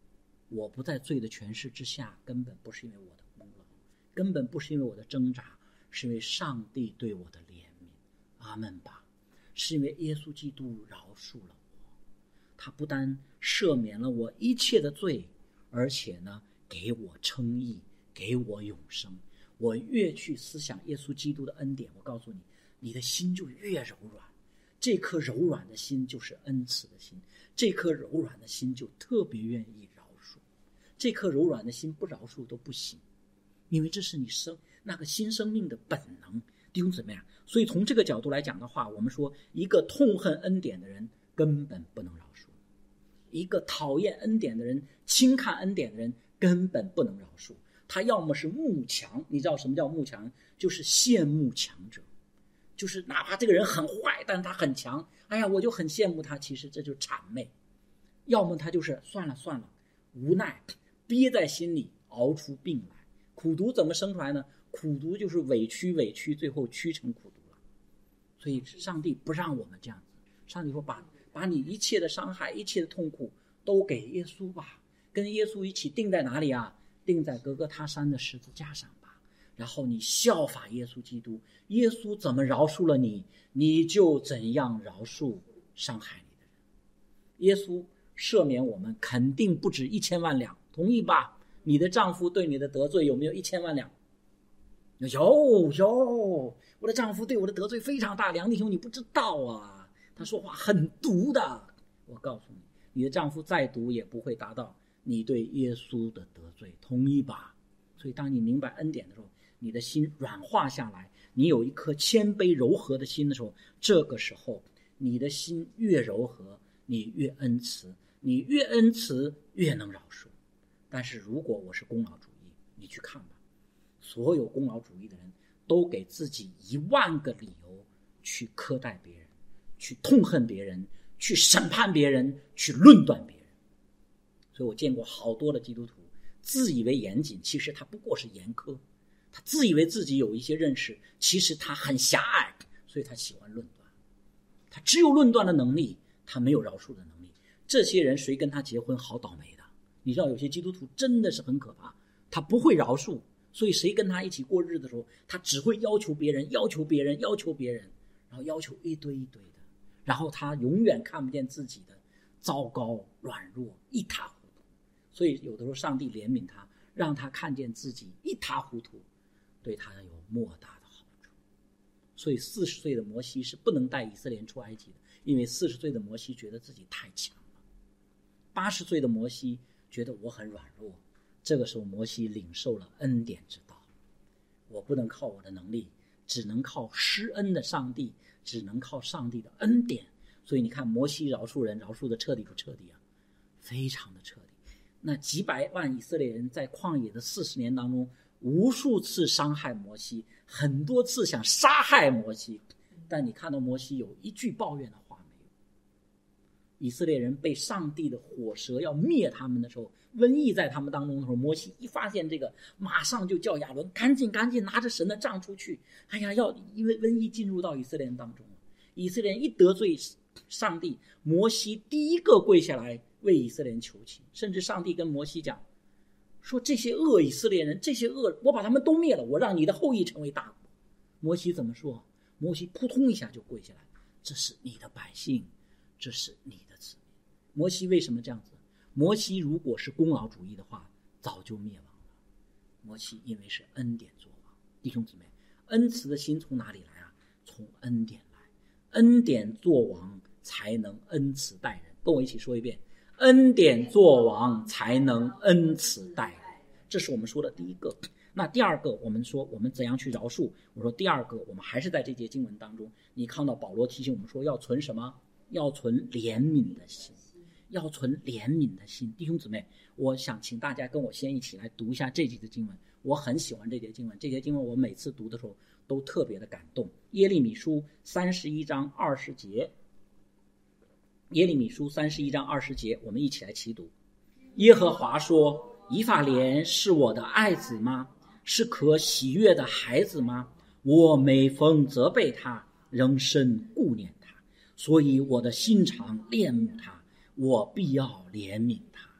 我不在罪的权势之下，根本不是因为我的功劳，根本不是因为我的挣扎，是因为上帝对我的怜悯。阿们吧。是因为耶稣基督饶恕了我，他不单赦免了我一切的罪，而且呢给我称义，给我永生。我越去思想耶稣基督的恩典，我告诉你，你的心就越柔软。这颗柔软的心就是恩慈的心，这颗柔软的心就特别愿意饶恕。这颗柔软的心不饶恕都不行，因为这是你生那个新生命的本能。弟兄姊妹啊，所以从这个角度来讲的话，我们说一个痛恨恩典的人根本不能饶恕，一个讨厌恩典的人，轻看恩典的人根本不能饶恕。他要么是慕强，你知道什么叫慕强？就是羡慕强者，就是哪怕这个人很坏，但是他很强，哎呀我就很羡慕他，其实这就是谄媚。要么他就是算了算了，无奈憋在心里熬出病来。苦毒怎么生出来呢？苦毒就是委屈委屈，最后屈成苦毒了。所以上帝不让我们这样子，上帝说把把你一切的伤害，一切的痛苦都给耶稣吧，跟耶稣一起钉在哪里啊？钉在各各他山的十字架上吧。然后你效法耶稣基督，耶稣怎么饶恕了你，你就怎样饶恕伤害你的人。耶稣赦免我们肯定不止一千万两，同意吧？你的丈夫对你的得罪有没有一千万两？有有，我的丈夫对我的得罪非常大，梁弟兄你不知道啊，他说话很毒的。我告诉你，你的丈夫再毒也不会达到你对耶稣的得罪，同意吧？所以当你明白恩典的时候，你的心软化下来，你有一颗谦卑柔和的心的时候，这个时候你的心越柔和，你越恩慈，你越恩慈越能饶恕。但是如果我是功劳主义，你去看吧，所有功劳主义的人都给自己一万个理由去苛待别人，去痛恨别人，去审判别人，去论断别人。所以我见过好多的基督徒自以为严谨，其实他不过是严苛，他自以为自己有一些认识，其实他很狭隘，所以他喜欢论断。他只有论断的能力，他没有饶恕的能力。这些人谁跟他结婚好倒霉的。你知道有些基督徒真的是很可怕，他不会饶恕，所以谁跟他一起过日子的时候，他只会要求别人要求别人要求别人，然后要求一堆一堆的，然后他永远看不见自己的糟糕软弱一塌糊涂。所以有的时候上帝怜悯他，让他看见自己一塌糊涂，对他有莫大的好处。所以四十岁的摩西是不能带以色列人出埃及的，因为四十岁的摩西觉得自己太强了。八十岁的摩西觉得我很软弱，这个时候摩西领受了恩典之道。我不能靠我的能力，只能靠施恩的上帝，只能靠上帝的恩典。所以你看摩西饶恕人，饶恕的彻底不彻底啊？非常的彻底。那几百万以色列人在旷野的四十年当中，无数次伤害摩西，很多次想杀害摩西，但你看到摩西有一句抱怨的话没有？以色列人被上帝的火蛇要灭他们的时候，瘟疫在他们当中的时候，摩西一发现这个，马上就叫亚伦赶紧赶紧拿着神的杖出去。哎呀，要因为瘟疫进入到以色列人当中了。以色列人一得罪上帝，摩西第一个跪下来为以色列人求情，甚至上帝跟摩西讲说，这些恶以色列人，这些恶我把他们都灭了，我让你的后裔成为大国。摩西怎么说？摩西扑通一下就跪下来，这是你的百姓，这是你的子民。摩西为什么这样子？摩西如果是功劳主义的话，早就灭亡了。摩西因为是恩典作王。弟兄姊妹，恩慈的心从哪里来啊？从恩典来。恩典作王才能恩慈待人。跟我一起说一遍，恩典作王才能恩慈待人。这是我们说的第一个。那第二个，我们说我们怎样去饶恕？我说第二个，我们还是在这节经文当中，你看到保罗提醒我们说要存什么？要存怜悯的心，要存怜悯的心。弟兄姊妹，我想请大家跟我先一起来读一下这节的经文。我很喜欢这节经文，这节经文我每次读的时候都特别的感动。耶利米书三十一章二十节，耶利米书三十一章二十节，我们一起来齐读。耶和华说，以法莲是我的爱子吗？是可喜悦的孩子吗？我每逢责备他，仍深顾念他，所以我的心肠恋慕他，我必要怜悯他。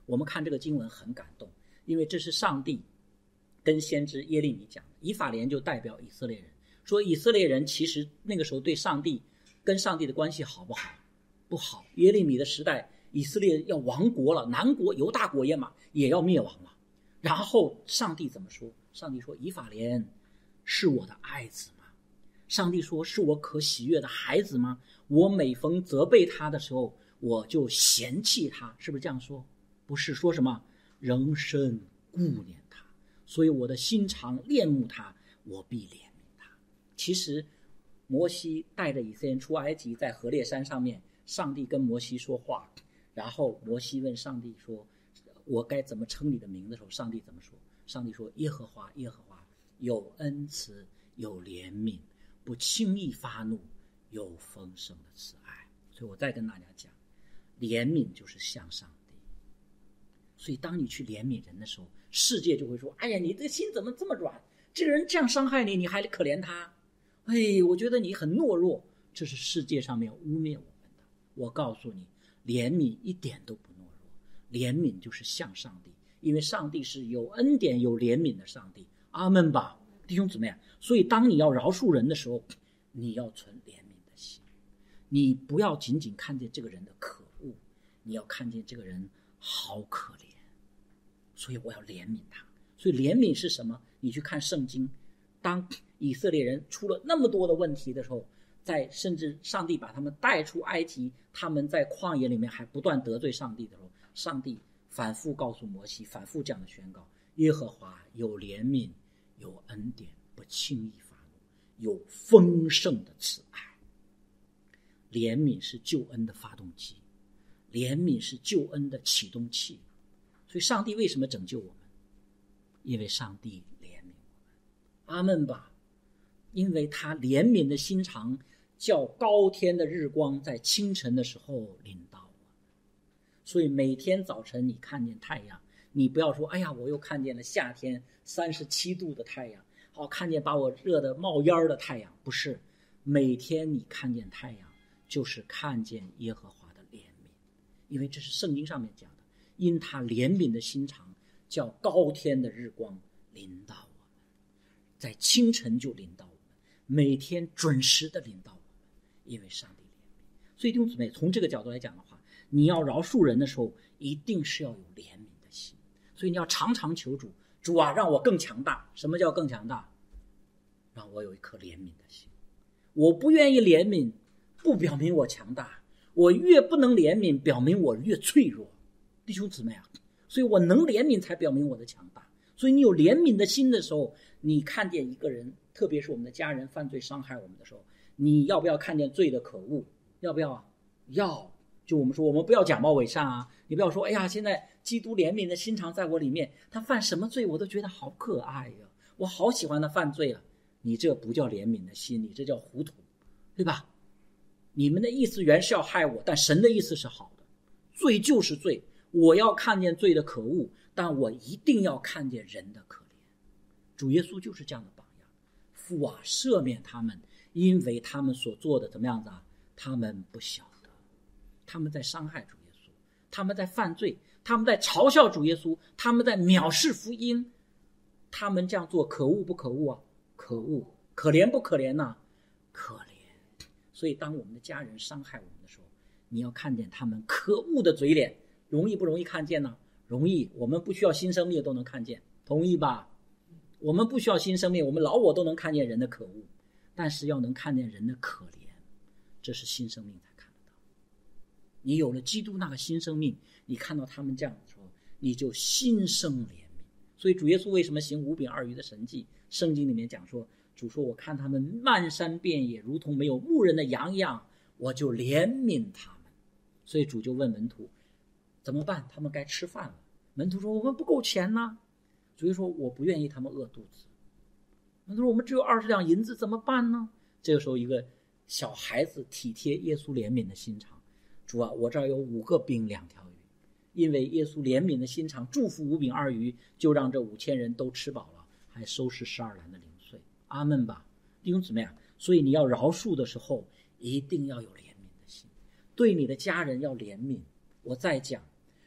我们看这个经文很感动，因为这是上帝跟先知耶利米讲的。以法莲就代表以色列人，说以色列人其实那个时候对上帝跟上帝的关系好不好？不好。耶利米的时代，以色列要亡国了，南国犹大国也嘛也要灭亡了。然后上帝怎么说？上帝说以法莲是我的爱子吗？上帝说是我可喜悦的孩子吗？我每逢责备他的时候，我就嫌弃他，是不是这样说？不是，说什么仍深顾念他，所以我的心肠恋慕他，我必怜悯他。其实摩西带着以色列人出埃及，在何烈山上面，上帝跟摩西说话，然后摩西问上帝说我该怎么称你的名的时候，上帝怎么说？上帝说耶和华耶和华有恩慈有怜悯，不轻易发怒，有丰盛的慈爱。所以我再跟大家讲，怜悯就是向上帝。所以当你去怜悯人的时候，世界就会说，哎呀，你的心怎么这么软，这个人这样伤害你，你还可怜他，哎，我觉得你很懦弱。这是世界上面污蔑我们的。我告诉你，怜悯一点都不懦弱，怜悯就是向上帝，因为上帝是有恩典有怜悯的上帝。阿们吧，弟兄姊妹。所以当你要饶恕人的时候，你要存怜悯的心，你不要仅仅看见这个人的可恶，你要看见这个人好可怜，所以我要怜悯他。所以怜悯是什么？你去看圣经，当以色列人出了那么多的问题的时候，在甚至上帝把他们带出埃及，他们在旷野里面还不断得罪上帝的时候，上帝反复告诉摩西，反复这样的宣告，耶和华有怜悯有恩典，不轻易发怒，有丰盛的慈爱。怜悯是救恩的发动机，怜悯是救恩的启动器。所以上帝为什么拯救我们？因为上帝怜悯我们。阿们吧。因为他怜悯的心肠，叫高天的日光在清晨的时候临到我们。所以每天早晨你看见太阳，你不要说，哎呀，我又看见了夏天三十七度的太阳，好，看见把我热得冒烟的太阳。不是，每天你看见太阳，就是看见耶和华的怜悯。因为这是圣经上面讲的，因他怜悯的心肠，叫高天的日光临到我们，在清晨就临到我们，每天准时的临到我们，因为上帝怜悯。所以弟兄姊妹，从这个角度来讲的话，你要饶恕人的时候，一定是要有怜悯的心。所以你要常常求主，主啊，让我更强大。什么叫更强大？让我有一颗怜悯的心。我不愿意怜悯，不表明我强大，我越不能怜悯，表明我越脆弱。弟兄姊妹啊，所以我能怜悯才表明我的强大。所以你有怜悯的心的时候，你看见一个人，特别是我们的家人犯罪伤害我们的时候，你要不要看见罪的可恶？要不要啊？要。就我们说，我们不要假冒伪善啊！你不要说，哎呀，现在基督怜悯的心肠在我里面，他犯什么罪我都觉得好可爱呀、啊，我好喜欢他犯罪啊！你这不叫怜悯的心，你这叫糊涂，对吧？你们的意思原是要害我，但神的意思是好的。罪就是罪，我要看见罪的可恶，但我一定要看见人的可怜。主耶稣就是这样的榜样。父啊，赦免他们，因为他们所做的怎么样子啊？他们不晓得，他们在伤害主耶稣，他们在犯罪，他们在嘲笑主耶稣，他们在藐视福音。他们这样做可恶不可恶啊？可恶。可怜不可怜呢、啊？可怜。所以当我们的家人伤害我们的时候，你要看见他们可恶的嘴脸。容易不容易看见呢？容易。我们不需要新生命都能看见，同意吧？我们不需要新生命，我们老我都能看见人的可恶，但是要能看见人的可怜，这是新生命才看得到。你有了基督那个新生命，你看到他们这样的时候，你就心生怜悯。所以主耶稣为什么行五饼二鱼的神迹？圣经里面讲说，主说，我看他们漫山遍野如同没有牧人的羊一样，我就怜悯他们。所以主就问门徒怎么办？他们该吃饭了。门徒说，我们不够钱呢。主耶稣说，我不愿意他们饿肚子。门徒说，我们只有二十两银子怎么办呢？这个时候一个小孩子体贴耶稣怜悯的心肠，主啊，我这儿有五个饼两条鱼。因为耶稣怜悯的心肠，祝福五饼二鱼，就让这五千人都吃饱了，还收拾十二篮的零碎。阿们吧。弟兄姊妹啊，所以你要饶恕的时候，一定要有怜悯的心，对你的家人要怜悯。我再讲，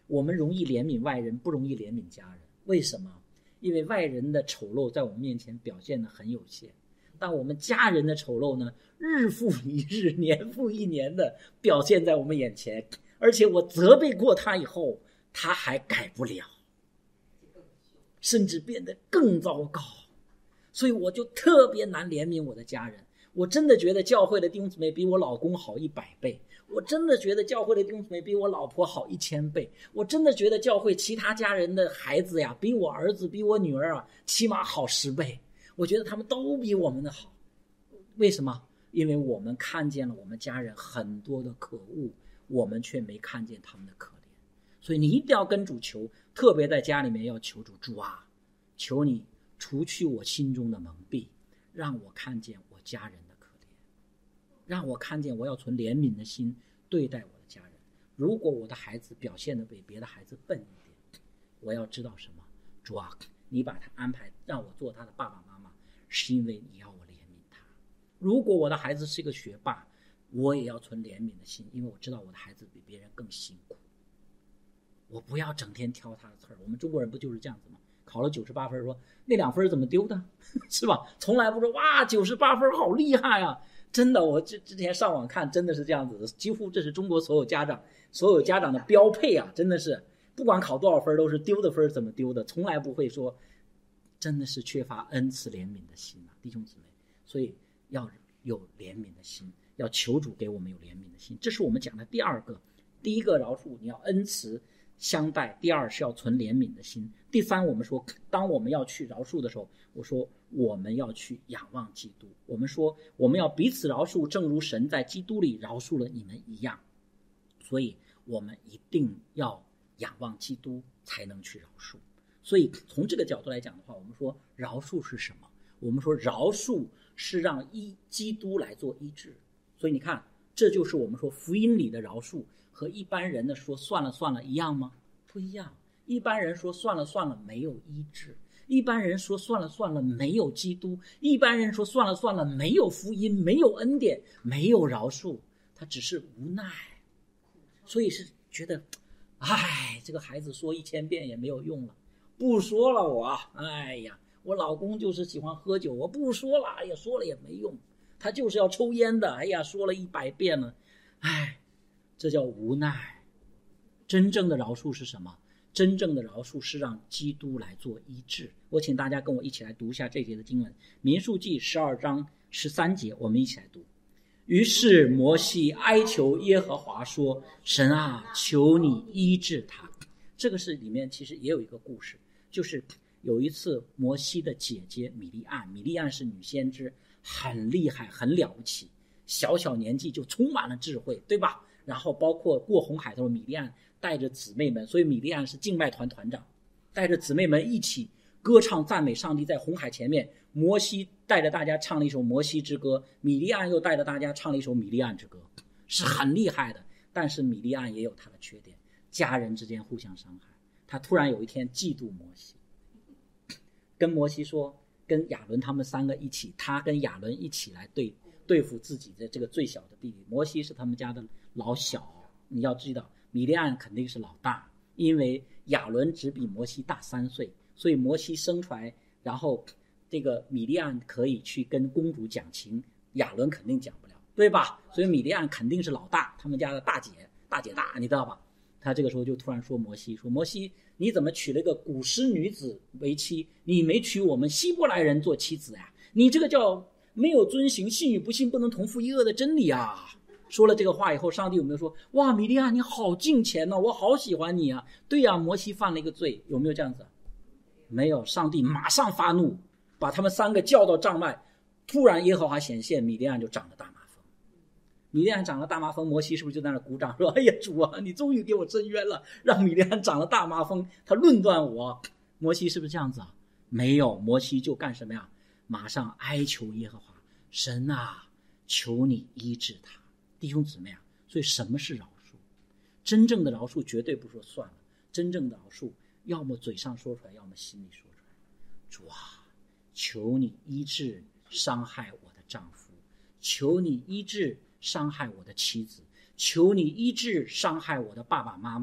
我们容易怜悯外人，不容易怜悯家人。为什么？因为外人的丑陋在我们面前表现得很有限，但我们家人的丑陋呢，日复一日，年复一年的表现在我们眼前，而且我责备过他以后，他还改不了，甚至变得更糟糕。所以我就特别难怜悯我的家人。我真的觉得教会的弟兄姊妹比我老公好一百倍，我真的觉得教会的弟兄姊妹比我老婆好一千倍，我真的觉得教会其他家人的孩子呀，比我儿子比我女儿啊，起码好十倍。我觉得他们都比我们的好。为什么？因为我们看见了我们家人很多的可恶，我们却没看见他们的可怜。所以你一定要跟主求，特别在家里面要求主，主啊，求你除去我心中的蒙蔽，让我看见我家人的可怜，让我看见我要存怜悯的心对待我的家人。如果我的孩子表现得比别的孩子笨一点，我要知道什么？主啊，你把他安排让我做他的爸爸妈妈，是因为你要我怜悯他。如果我的孩子是一个学霸，我也要存怜悯的心，因为我知道我的孩子比别人更辛苦。我不要整天挑他的刺儿。我们中国人不就是这样子吗？考了九十八分，说那两分怎么丢的，是吧？从来不说哇九十八分好厉害啊！真的，我之之前上网看，真的是这样子的，几乎这是中国所有家长所有家长的标配啊！真的是不管考多少分，都是丢的分怎么丢的，从来不会说，真的是缺乏恩慈怜悯的心啊，弟兄姊妹。所以要有怜悯的心，要求主给我们有怜悯的心，这是我们讲的第二个。第一个饶恕，你要恩慈相待；第二是要存怜悯的心；第三，我们说当我们要去饶恕的时候，我说我们要去仰望基督。我们说我们要彼此饶恕，正如神在基督里饶恕了你们一样。所以我们一定要仰望基督才能去饶恕。所以从这个角度来讲的话，我们说饶恕是什么？我们说饶恕是让一基督来做医治。所以你看，这就是我们说福音里的饶恕和一般人的说算了算了一样吗？不一样。一般人说算了算了没有医治，一般人说算了算了没有基督，一般人说算了算了没有福音，没有恩典，没有饶恕，他只是无奈。所以是觉得哎，这个孩子说一千遍也没有用了，不说了我，哎呀，我老公就是喜欢喝酒，我不说了，哎呀，说了也没用，他就是要抽烟的，哎呀，说了一百遍了，哎，这叫无奈。真正的饶恕是什么？真正的饶恕是让基督来做医治。我请大家跟我一起来读一下这节的经文，民数记十二章十三节，我们一起来读。于是摩西哀求耶和华说，神啊，求你医治他。这个是里面其实也有一个故事，就是有一次摩西的姐姐米利暗，米利暗是女先知，很厉害很了不起，小小年纪就充满了智慧，对吧？然后包括过红海的时候，米利暗带着姊妹们，所以米利暗是敬拜团团长，带着姊妹们一起歌唱赞美上帝。在红海前面，摩西带着大家唱了一首摩西之歌，米利暗又带着大家唱了一首米利暗之歌，是很厉害的。但是米利暗也有他的缺点，家人之间互相伤害。他突然有一天嫉妒摩西，跟摩西说，跟亚伦他们三个一起，他跟亚伦一起来对对付自己的这个最小的弟弟。摩西是他们家的老小，你要知道米利暗肯定是老大，因为亚伦只比摩西大三岁，所以摩西生出来，然后这个米利暗可以去跟公主讲情，亚伦肯定讲不了，对吧？所以米利暗肯定是老大，他们家的大姐，大姐大，你知道吧？他这个时候就突然说摩西，说摩西，你怎么娶了一个古时女子为妻，你没娶我们希伯来人做妻子呀？你这个叫没有遵行信与不信不能同负一恶的真理啊！说了这个话以后，上帝有没有说，哇，米利暗你好敬虔呢、啊，我好喜欢你啊？对呀、啊，摩西犯了一个罪，有没有这样子？没有。上帝马上发怒，把他们三个叫到帐外，突然耶和华显现，米利暗就长了大麻风。米利暗长了大麻风，摩西是不是就在那鼓掌说，哎呀主啊，你终于给我伸冤了，让米利暗长了大麻风，他论断我。摩西是不是这样子啊？没有，摩西就干什么呀？马上哀求耶和华，神啊，求你医治他。弟兄姊妹啊，所以什么是饶恕？真正的饶恕绝对不说算了，真正的饶恕要么嘴上说出来，要么心里说出来。主啊，求你医治伤害我的丈夫，求你医治伤害我的妻子，求你医治伤害我的爸爸妈妈，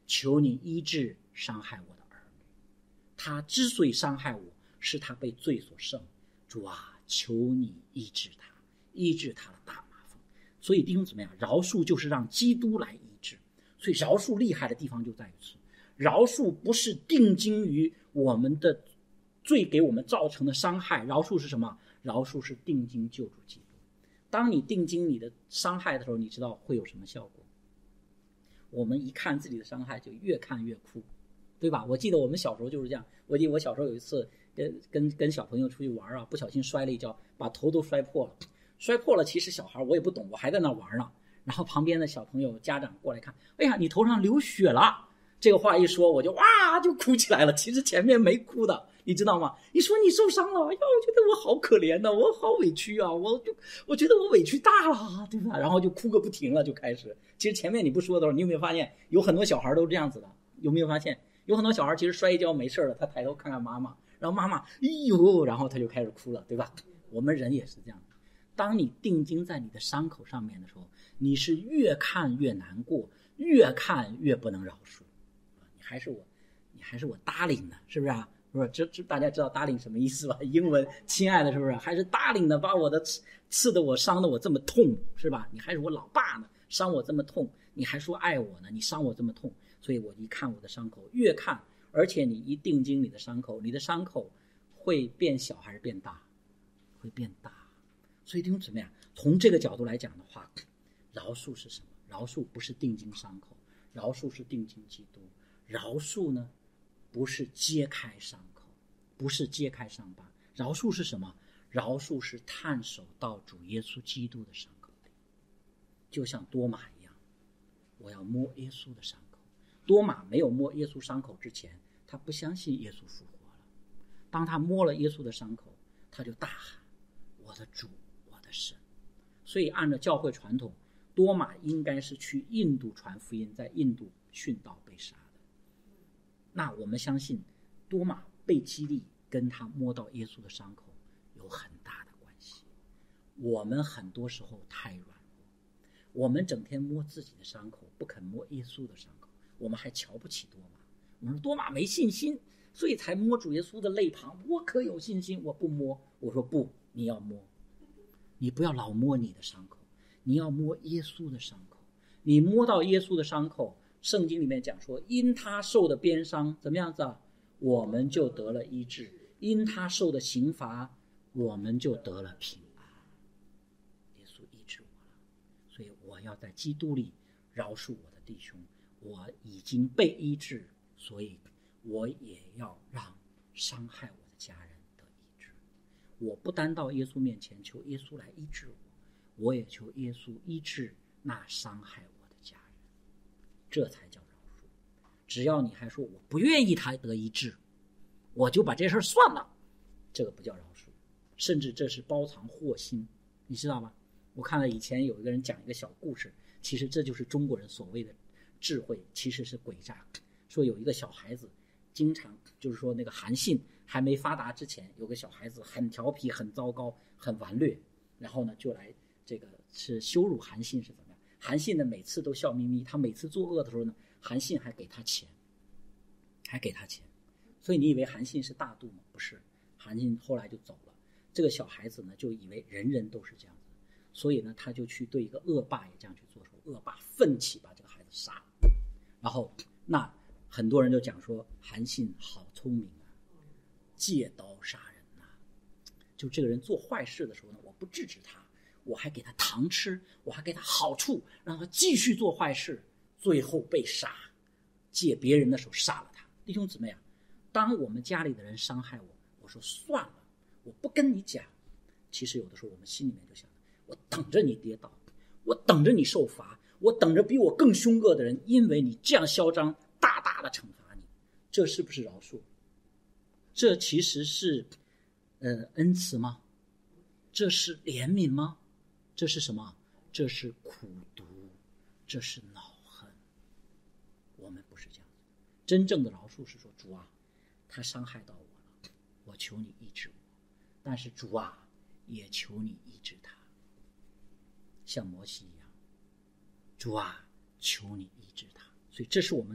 求你医治伤害我的儿女。他之所以伤害我，是他被罪所胜。主啊，求你医治他，医治他的大麻风。所以弟兄姊妹啊，饶恕就是让基督来医治。所以饶恕厉害的地方就在于此，饶恕不是定睛于我们的罪给我们造成的伤害，饶恕是什么？饶恕是定睛救主基督。当你定睛你的伤害的时候，你知道会有什么效果？我们一看自己的伤害就越看越哭，对吧？我记得我们小时候就是这样。我记得我小时候有一次跟跟跟小朋友出去玩啊，不小心摔了一跤，把头都摔破了。摔破了，其实小孩我也不懂，我还在那玩呢。然后旁边的小朋友家长过来看，哎呀，你头上流血了。这个话一说，我就哇就哭起来了。其实前面没哭的，你知道吗？你说你受伤了，哎呀，我觉得我好可怜的，我好委屈啊，我就我觉得我委屈大了，对吧？然后就哭个不停了，就开始。其实前面你不说的时候，你有没有发现有很多小孩都这样子的？有没有发现有很多小孩其实摔一跤没事了，他抬头看看妈妈，然后妈妈哎呦，然后他就开始哭了，对吧？我们人也是这样。当你定睛在你的伤口上面的时候，你是越看越难过，越看越不能饶恕。你还是我，你还是我 darling 的，是不是啊？不是，这这大家知道 darling 什么意思吧？英文亲爱的，是不是？还是 darling 的，把我的刺刺的我伤的我这么痛，是吧？你还是我老爸呢，伤我这么痛，你还说爱我呢，你伤我这么痛，所以我一看我的伤口，越看，而且你一定睛你的伤口，你的伤口会变小还是变大？会变大。所以弟兄姊妹啊，从这个角度来讲的话，饶恕是什么？饶恕不是定睛伤口，饶恕是定睛基督。饶恕呢，不是揭开伤口，不是揭开伤疤。饶恕是什么？饶恕是探手到主耶稣基督的伤口里，就像多马一样，我要摸耶稣的伤口。多马没有摸耶稣伤口之前，他不相信耶稣复活了。当他摸了耶稣的伤口，他就大喊：我的主，我的神。所以按照教会传统，多马应该是去印度传福音，在印度殉道被杀的。那我们相信多马被激励跟他摸到耶稣的伤口有很大的关系。我们很多时候太软弱，我们整天摸自己的伤口，不肯摸耶稣的伤口，我们还瞧不起多马。我们说多马没信心，所以才摸主耶稣的肋旁，我可有信心，我不摸。我说不，你要摸，你不要老摸你的伤口，你要摸耶稣的伤口。你摸到耶稣的伤口，圣经里面讲说，因他受的鞭伤怎么样子啊？我们就得了医治；因他受的刑罚，我们就得了平安。耶稣医治我了，所以我要在基督里饶恕我的弟兄。我已经被医治，所以我也要让伤害我的家人得医治。我不单到耶稣面前求耶稣来医治我，我也求耶稣医治那伤害我的家人，这才叫饶恕。只要你还说我不愿意他得医治，我就把这事算了，这个不叫饶恕，甚至这是包藏祸心，你知道吗？我看了以前有一个人讲一个小故事，其实这就是中国人所谓的智慧，其实是诡诈。说有一个小孩子经常就是说那个韩信还没发达之前，有个小孩子很调皮很糟糕很顽劣，然后呢就来这个是羞辱韩信是怎么样。韩信呢每次都笑眯眯，他每次作恶的时候呢，韩信还给他钱，还给他钱。所以你以为韩信是大度吗？不是，韩信后来就走了。这个小孩子呢就以为人人都是这样子，所以呢他就去对一个恶霸也这样去做，说恶霸奋起把这个孩子杀了。然后那很多人就讲说韩信好聪明啊，借刀杀人啊。就这个人做坏事的时候呢，我不制止他，我还给他糖吃，我还给他好处，让他继续做坏事，最后被杀，借别人的手杀了他。弟兄姊妹啊，当我们家里的人伤害我，我说算了，我不跟你讲。其实有的时候我们心里面就想，我等着你跌倒，我等着你受罚，我等着比我更凶恶的人因为你这样嚣张大大的惩罚你。这是不是饶恕？这其实是呃恩慈吗？这是怜悯吗？这是什么？这是苦毒，这是恼恨。我们不是这样子。真正的饶恕是说，主啊，他伤害到我了，我求你医治我。但是主啊，也求你医治他，像摩西一样，主啊，求你医治他。所以这是我们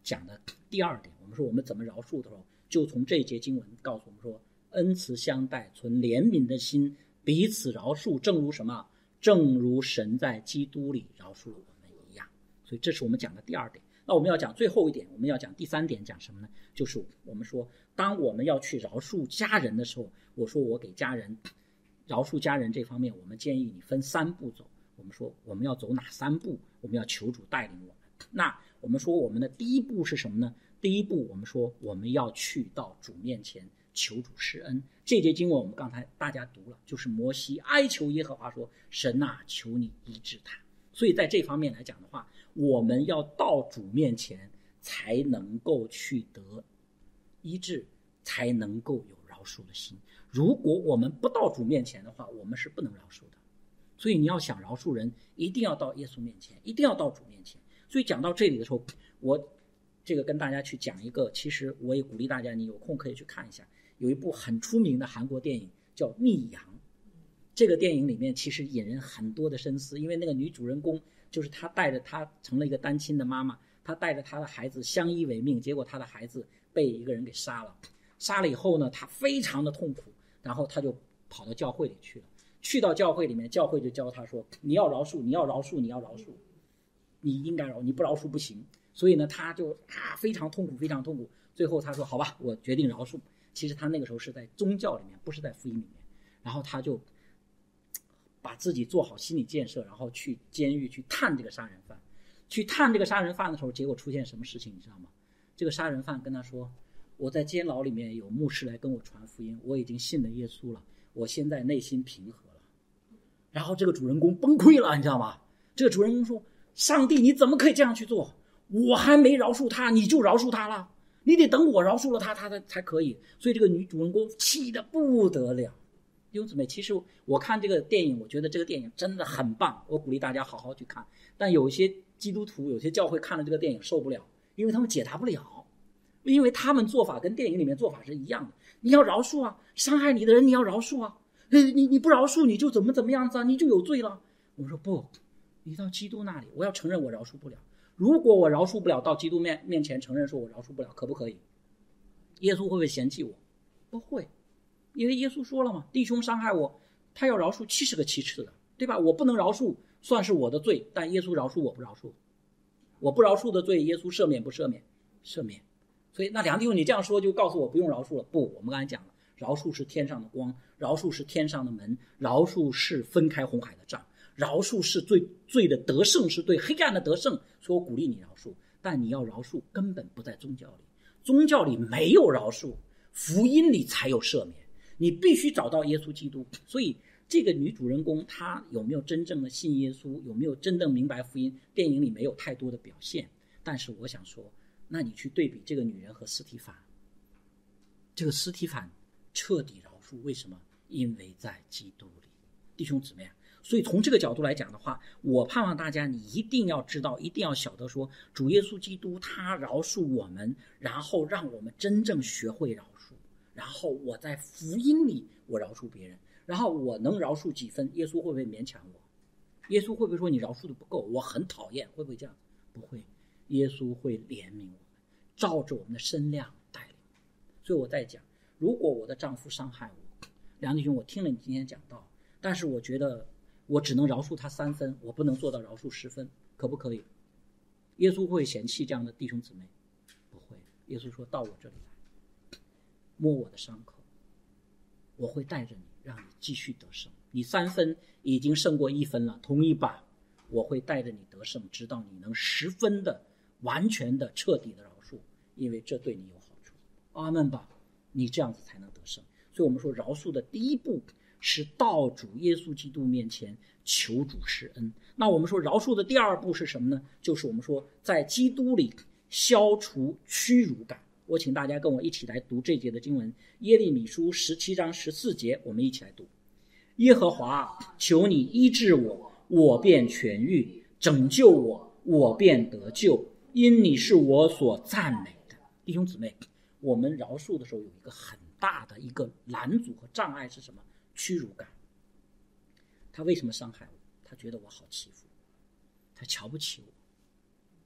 讲的第二点，我们说我们怎么饶恕的时候，就从这一节经文告诉我们说，恩慈相待，存怜悯的心，彼此饶恕，正如什么？正如神在基督里饶恕了我们一样。所以这是我们讲的第二点。那我们要讲最后一点，我们要讲第三点，讲什么呢？就是我们说当我们要去饶恕家人的时候，我说我给家人饶恕家人这方面，我们建议你分三步走。我们说我们要走哪三步？我们要求主带领我们。那我们说我们的第一步是什么呢？第一步我们说我们要去到主面前求主施恩。这节经文我们刚才大家读了，就是摩西哀求耶和华说，神啊，求你医治他。所以在这方面来讲的话，我们要到主面前才能够去得医治，才能够有饶恕的心。如果我们不到主面前的话，我们是不能饶恕的。所以你要想饶恕人，一定要到耶稣面前，一定要到主面前。所以讲到这里的时候，我这个跟大家去讲一个，其实我也鼓励大家，你有空可以去看一下，有一部很出名的韩国电影叫《密阳》。这个电影里面其实引人很多的深思，因为那个女主人公就是她带着她成了一个单亲的妈妈，她带着她的孩子相依为命，结果她的孩子被一个人给杀了。杀了以后呢，她非常的痛苦，然后她就跑到教会里去了。去到教会里面，教会就教她说，你要饶恕，你要饶恕，你要饶恕，你应该饶，你不饶恕不行。所以呢，她就啊非常痛苦，非常痛苦。最后她说，好吧，我决定饶恕。其实她那个时候是在宗教里面，不是在福音里面。然后她就把自己做好心理建设，然后去监狱去探这个杀人犯。去探这个杀人犯的时候，结果出现什么事情你知道吗？这个杀人犯跟他说，我在监牢里面有牧师来跟我传福音，我已经信了耶稣了，我现在内心平和了。然后这个主人公崩溃了，你知道吗？这个主人公说，上帝你怎么可以这样去做？我还没饶恕他，你就饶恕他了？你得等我饶恕了他，他才才可以。所以这个女主人公气得不得了。弟兄姊妹，其实我看这个电影，我觉得这个电影真的很棒，我鼓励大家好好去看。但有些基督徒，有些教会看了这个电影受不了，因为他们解答不了，因为他们做法跟电影里面做法是一样的。你要饶恕啊，伤害你的人你要饶恕啊，你你不饶恕你就怎么怎么样子啊，你就有罪了。我说不，你到基督那里，我要承认我饶恕不了。如果我饶恕不了，到基督面面前承认说我饶恕不了，可不可以？耶稣会不会嫌弃我？不会。因为耶稣说了嘛，弟兄伤害我，他要饶恕七十个七次的，对吧？我不能饶恕，算是我的罪，但耶稣饶恕我不饶恕，我不饶恕的罪，耶稣赦免不赦免？赦免。所以那梁弟兄，你这样说就告诉我不用饶恕了？不，我们刚才讲了，饶恕是天上的光，饶恕是天上的门，饶恕是分开红海的杖，饶恕是罪罪的得胜，是对黑暗的得胜。所以我鼓励你饶恕，但你要饶恕根本不在宗教里，宗教里没有饶恕，福音里才有赦免。你必须找到耶稣基督。所以这个女主人公她有没有真正的信耶稣，有没有真正明白福音，电影里没有太多的表现。但是我想说，那你去对比这个女人和司提反，这个司提反彻底饶恕，为什么？因为在基督里。弟兄姊妹啊，所以从这个角度来讲的话，我盼望大家你一定要知道，一定要晓得说，主耶稣基督他饶恕我们，然后让我们真正学会饶恕。然后我在福音里我饶恕别人，然后我能饶恕几分，耶稣会不会勉强我？耶稣会不会说你饶恕的不够，我很讨厌？会不会这样？不会，耶稣会怜悯我们，照着我们的身量带领。所以我在讲，如果我的丈夫伤害我，梁弟兄，我听了你今天讲道，但是我觉得我只能饶恕他三分，我不能做到饶恕十分，可不可以？耶稣会嫌弃这样的弟兄姊妹？不会。耶稣说，到我这里来，摸我的伤口，我会带着你，让你继续得胜。你三分已经胜过一分了，同意吧？我会带着你得胜，直到你能十分的完全的彻底的饶恕，因为这对你有好处。阿们吧，你这样子才能得胜。所以我们说饶恕的第一步是到主耶稣基督面前求主施恩。那我们说饶恕的第二步是什么呢？就是我们说在基督里消除屈辱感。我请大家跟我一起来读这节的经文，耶利米书十七章十四节，我们一起来读。耶和华，求你医治我，我便痊愈；拯救我，我便得救，因你是我所赞美的。弟兄姊妹，我们饶恕的时候有一个很大的一个拦阻和障碍是什么？屈辱感。他为什么伤害我？他觉得我好欺负，他瞧不起我，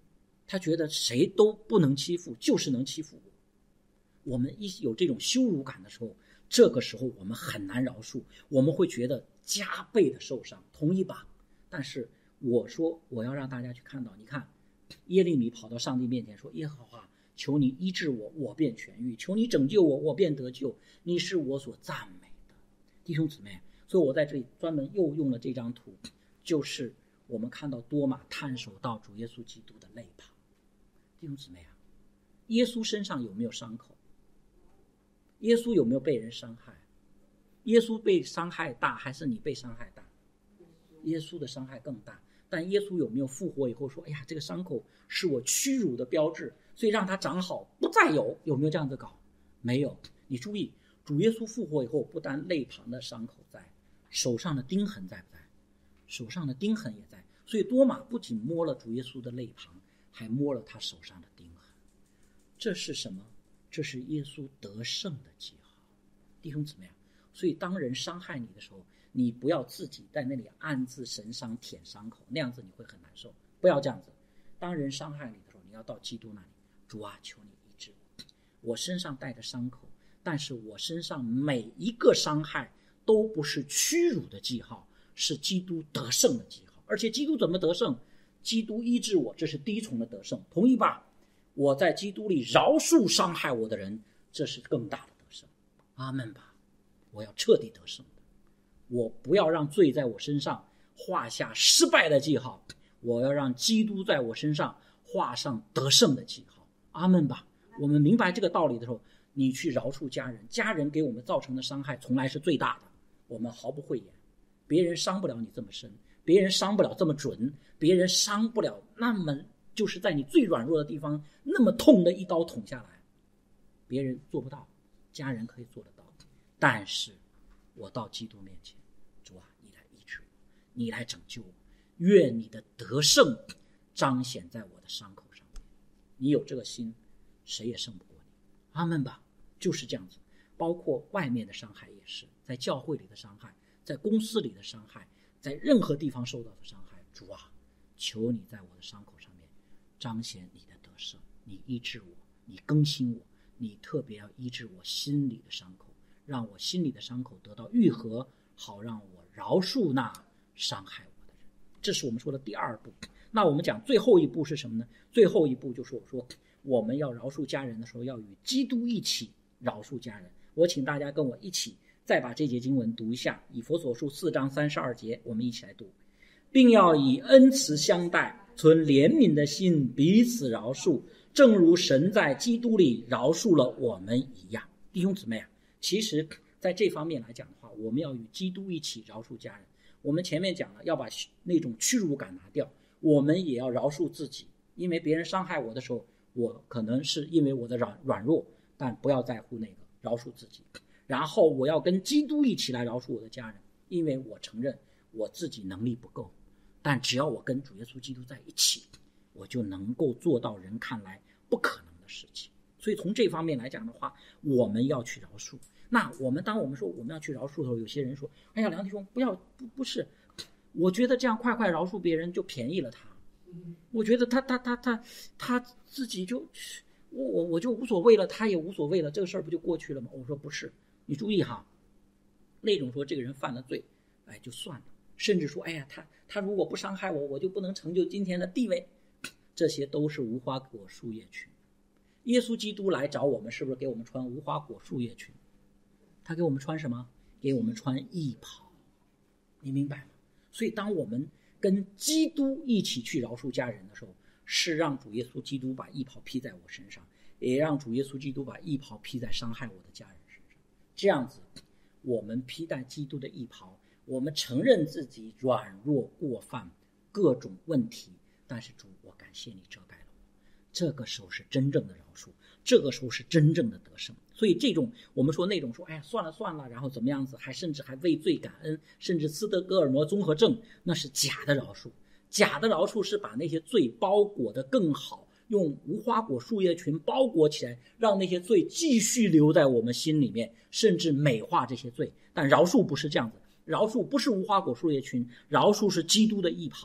他觉得谁都不能欺负，就是能欺负我。我们一有这种羞辱感的时候，这个时候我们很难饶恕，我们会觉得加倍的受伤，同意吧？但是我说我要让大家去看到，你看耶利米跑到上帝面前说，耶和华，求你医治我，我便痊愈，求你拯救我，我便得救，你是我所赞美的。弟兄姊妹，所以我在这里专门又用了这张图，就是我们看到多马探手到主耶稣基督的肋旁。弟兄姊妹啊，耶稣身上有没有伤口？耶稣有没有被人伤害？耶稣被伤害大还是你被伤害大？耶稣的伤害更大。但耶稣有没有复活以后说，哎呀，这个伤口是我屈辱的标志，所以让它长好，不再有？有没有这样子搞？没有。你注意，主耶稣复活以后，不但肋旁的伤口在，手上的钉痕在不在？手上的钉痕也在。所以多马不仅摸了主耶稣的肋旁，还摸了他手上的钉痕。这是什么？这是耶稣得胜的记号。弟兄姊妹啊，所以当人伤害你的时候，你不要自己在那里暗自神伤舔伤口，那样子你会很难受。不要这样子。当人伤害你的时候，你要到基督那里，主啊，求你医治我。我身上带着伤口，但是我身上每一个伤害都不是屈辱的记号，是基督得胜的记号。而且基督怎么得胜？基督医治我，这是第一重的得胜，同意吧？我在基督里饶恕伤害我的人，这是更大的得胜。阿们吧！我要彻底得胜的，我不要让罪在我身上画下失败的记号，我要让基督在我身上画上得胜的记号。阿们吧！我们明白这个道理的时候，你去饶恕家人，家人给我们造成的伤害从来是最大的，我们毫不讳言。别人伤不了你这么深，别人伤不了这么准，别人伤不了那么就是在你最软弱的地方那么痛的一刀捅下来，别人做不到，家人可以做得到。但是我到基督面前，主啊，你来医治我，你来拯救我，愿你的得胜彰显在我的伤口上面。你有这个心，谁也胜不过你。阿们吧！就是这样子。包括外面的伤害也是，在教会里的伤害，在公司里的伤害，在任何地方受到的伤害，主啊，求你在我的伤口上面彰显你的得胜，你医治我，你更新我，你特别要医治我心里的伤口，让我心里的伤口得到愈合，好让我饶恕那伤害我的人。这是我们说的第二步。那我们讲最后一步是什么呢？最后一步就是我说我们要饶恕家人的时候，要与基督一起饶恕家人。我请大家跟我一起再把这节经文读一下，以弗所书四章三十二节，我们一起来读，并要以恩慈相待，存怜悯的心，彼此饶恕，正如神在基督里饶恕了我们一样。弟兄姊妹啊，其实在这方面来讲的话，我们要与基督一起饶恕家人。我们前面讲了，要把那种屈辱感拿掉，我们也要饶恕自己。因为别人伤害我的时候，我可能是因为我的软软弱，但不要在乎那个，饶恕自己。然后我要跟基督一起来饶恕我的家人，因为我承认我自己能力不够，但只要我跟主耶稣基督在一起，我就能够做到人看来不可能的事情。所以从这方面来讲的话，我们要去饶恕。那我们当我们说我们要去饶恕的时候，有些人说，哎呀，梁弟兄，不要，不不是，我觉得这样快快饶恕别人就便宜了他，我觉得他他他他他自己就我我我就无所谓了，他也无所谓了，这个事儿不就过去了吗？我说不是，你注意哈，那种说这个人犯了罪，哎就算了，甚至说哎呀他他如果不伤害我，我就不能成就今天的地位，这些都是无花果树叶裙。耶稣基督来找我们，是不是给我们穿无花果树叶裙？他给我们穿什么？给我们穿义袍，你明白吗？所以当我们跟基督一起去饶恕家人的时候，是让主耶稣基督把义袍披在我身上，也让主耶稣基督把义袍披在伤害我的家人身上。这样子我们披戴基督的义袍，我们承认自己软弱过犯各种问题，但是主，我感谢你遮盖了我，这个时候是真正的饶恕，这个时候是真正的得胜。所以这种我们说那种说哎呀算了算了，然后怎么样子，还甚至还为罪感恩，甚至斯德哥尔摩综合症，那是假的饶恕。假的饶恕是把那些罪包裹得更好，用无花果树叶裙包裹起来，让那些罪继续留在我们心里面，甚至美化这些罪。但饶恕不是这样子，饶恕不是无花果树叶裙，饶恕是基督的义袍。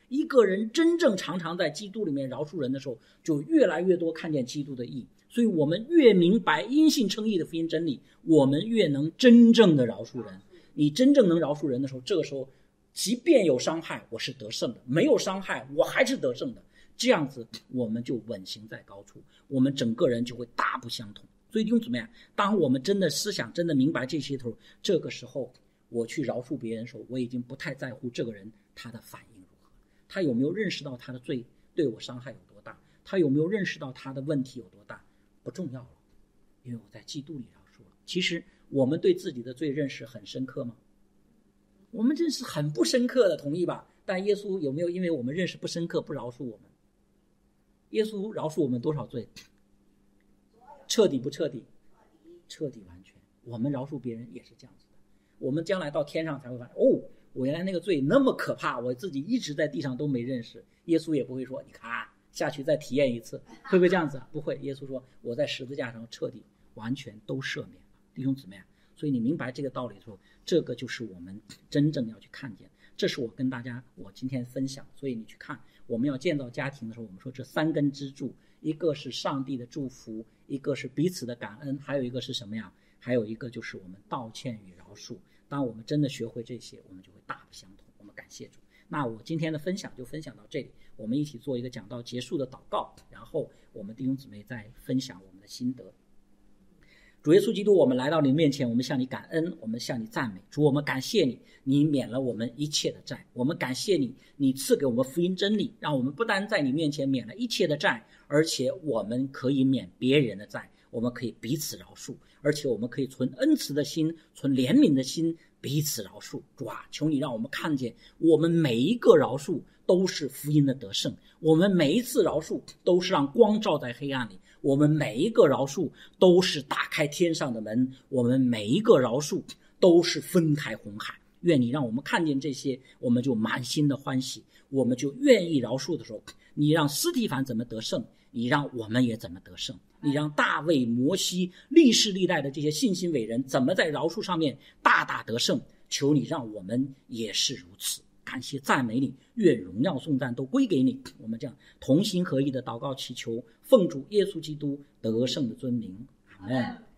一个人真正常常在基督里面饶恕人的时候，就越来越多看见基督的义。所以我们越明白因信称义的福音真理，我们越能真正的饶恕人。你真正能饶恕人的时候，这个时候即便有伤害，我是得胜的；没有伤害，我还是得胜的。这样子我们就稳行在高处，我们整个人就会大不相同。所以弟兄姊妹啊，当我们真的思想真的明白这些时候，这个时候我去饶恕别人的时候，我已经不太在乎这个人他的反应如何，他有没有认识到他的罪对我伤害有多大，他有没有认识到他的问题有多大，不重要了，因为我在基督里饶恕了。其实我们对自己的罪认识很深刻吗？我们认识很不深刻的，同意吧？但耶稣有没有因为我们认识不深刻不饶恕我们？耶稣饶恕我们多少罪？彻底不彻底？彻底完全。我们饶恕别人也是这样子的。我们将来到天上才会发现，哦，我原来那个罪那么可怕，我自己一直在地上都没认识。耶稣也不会说，你看下去再体验一次，会不会这样子？不会。耶稣说，我在十字架上彻底完全都赦免了。弟兄姊妹啊，所以你明白这个道理的时候，这个就是我们真正要去看见。这是我跟大家我今天分享。所以你去看，我们要建造家庭的时候，我们说这三根支柱，一个是上帝的祝福，一个是彼此的感恩，还有一个是什么呀？还有一个就是我们道歉与饶恕。当我们真的学会这些，我们就会大不相同。我们感谢主。那我今天的分享就分享到这里，我们一起做一个讲道结束的祷告，然后我们弟兄姊妹再分享我们的心得。主耶稣基督，我们来到你面前，我们向你感恩，我们向你赞美。主，我们感谢你，你免了我们一切的债。我们感谢你，你赐给我们福音真理，让我们不单在你面前免了一切的债，而且我们可以免别人的债，我们可以彼此饶恕，而且我们可以存恩慈的心，存怜悯的心，彼此饶恕。主啊，求你让我们看见，我们每一个饶恕都是福音的得胜，我们每一次饶恕都是让光照在黑暗里，我们每一个饶恕都是打开天上的门，我们每一个饶恕都是分开红海。愿你让我们看见这些，我们就满心的欢喜，我们就愿意饶恕的时候，你让司提反怎么得胜，你让我们也怎么得胜。你让大卫、摩西历世历代的这些信心伟人怎么在饶恕上面大大得胜，求你让我们也是如此。感谢赞美你，愿荣耀颂赞都归给你。我们这样同心合意的祷告祈求，奉主耶稣基督得胜的尊名，阿们。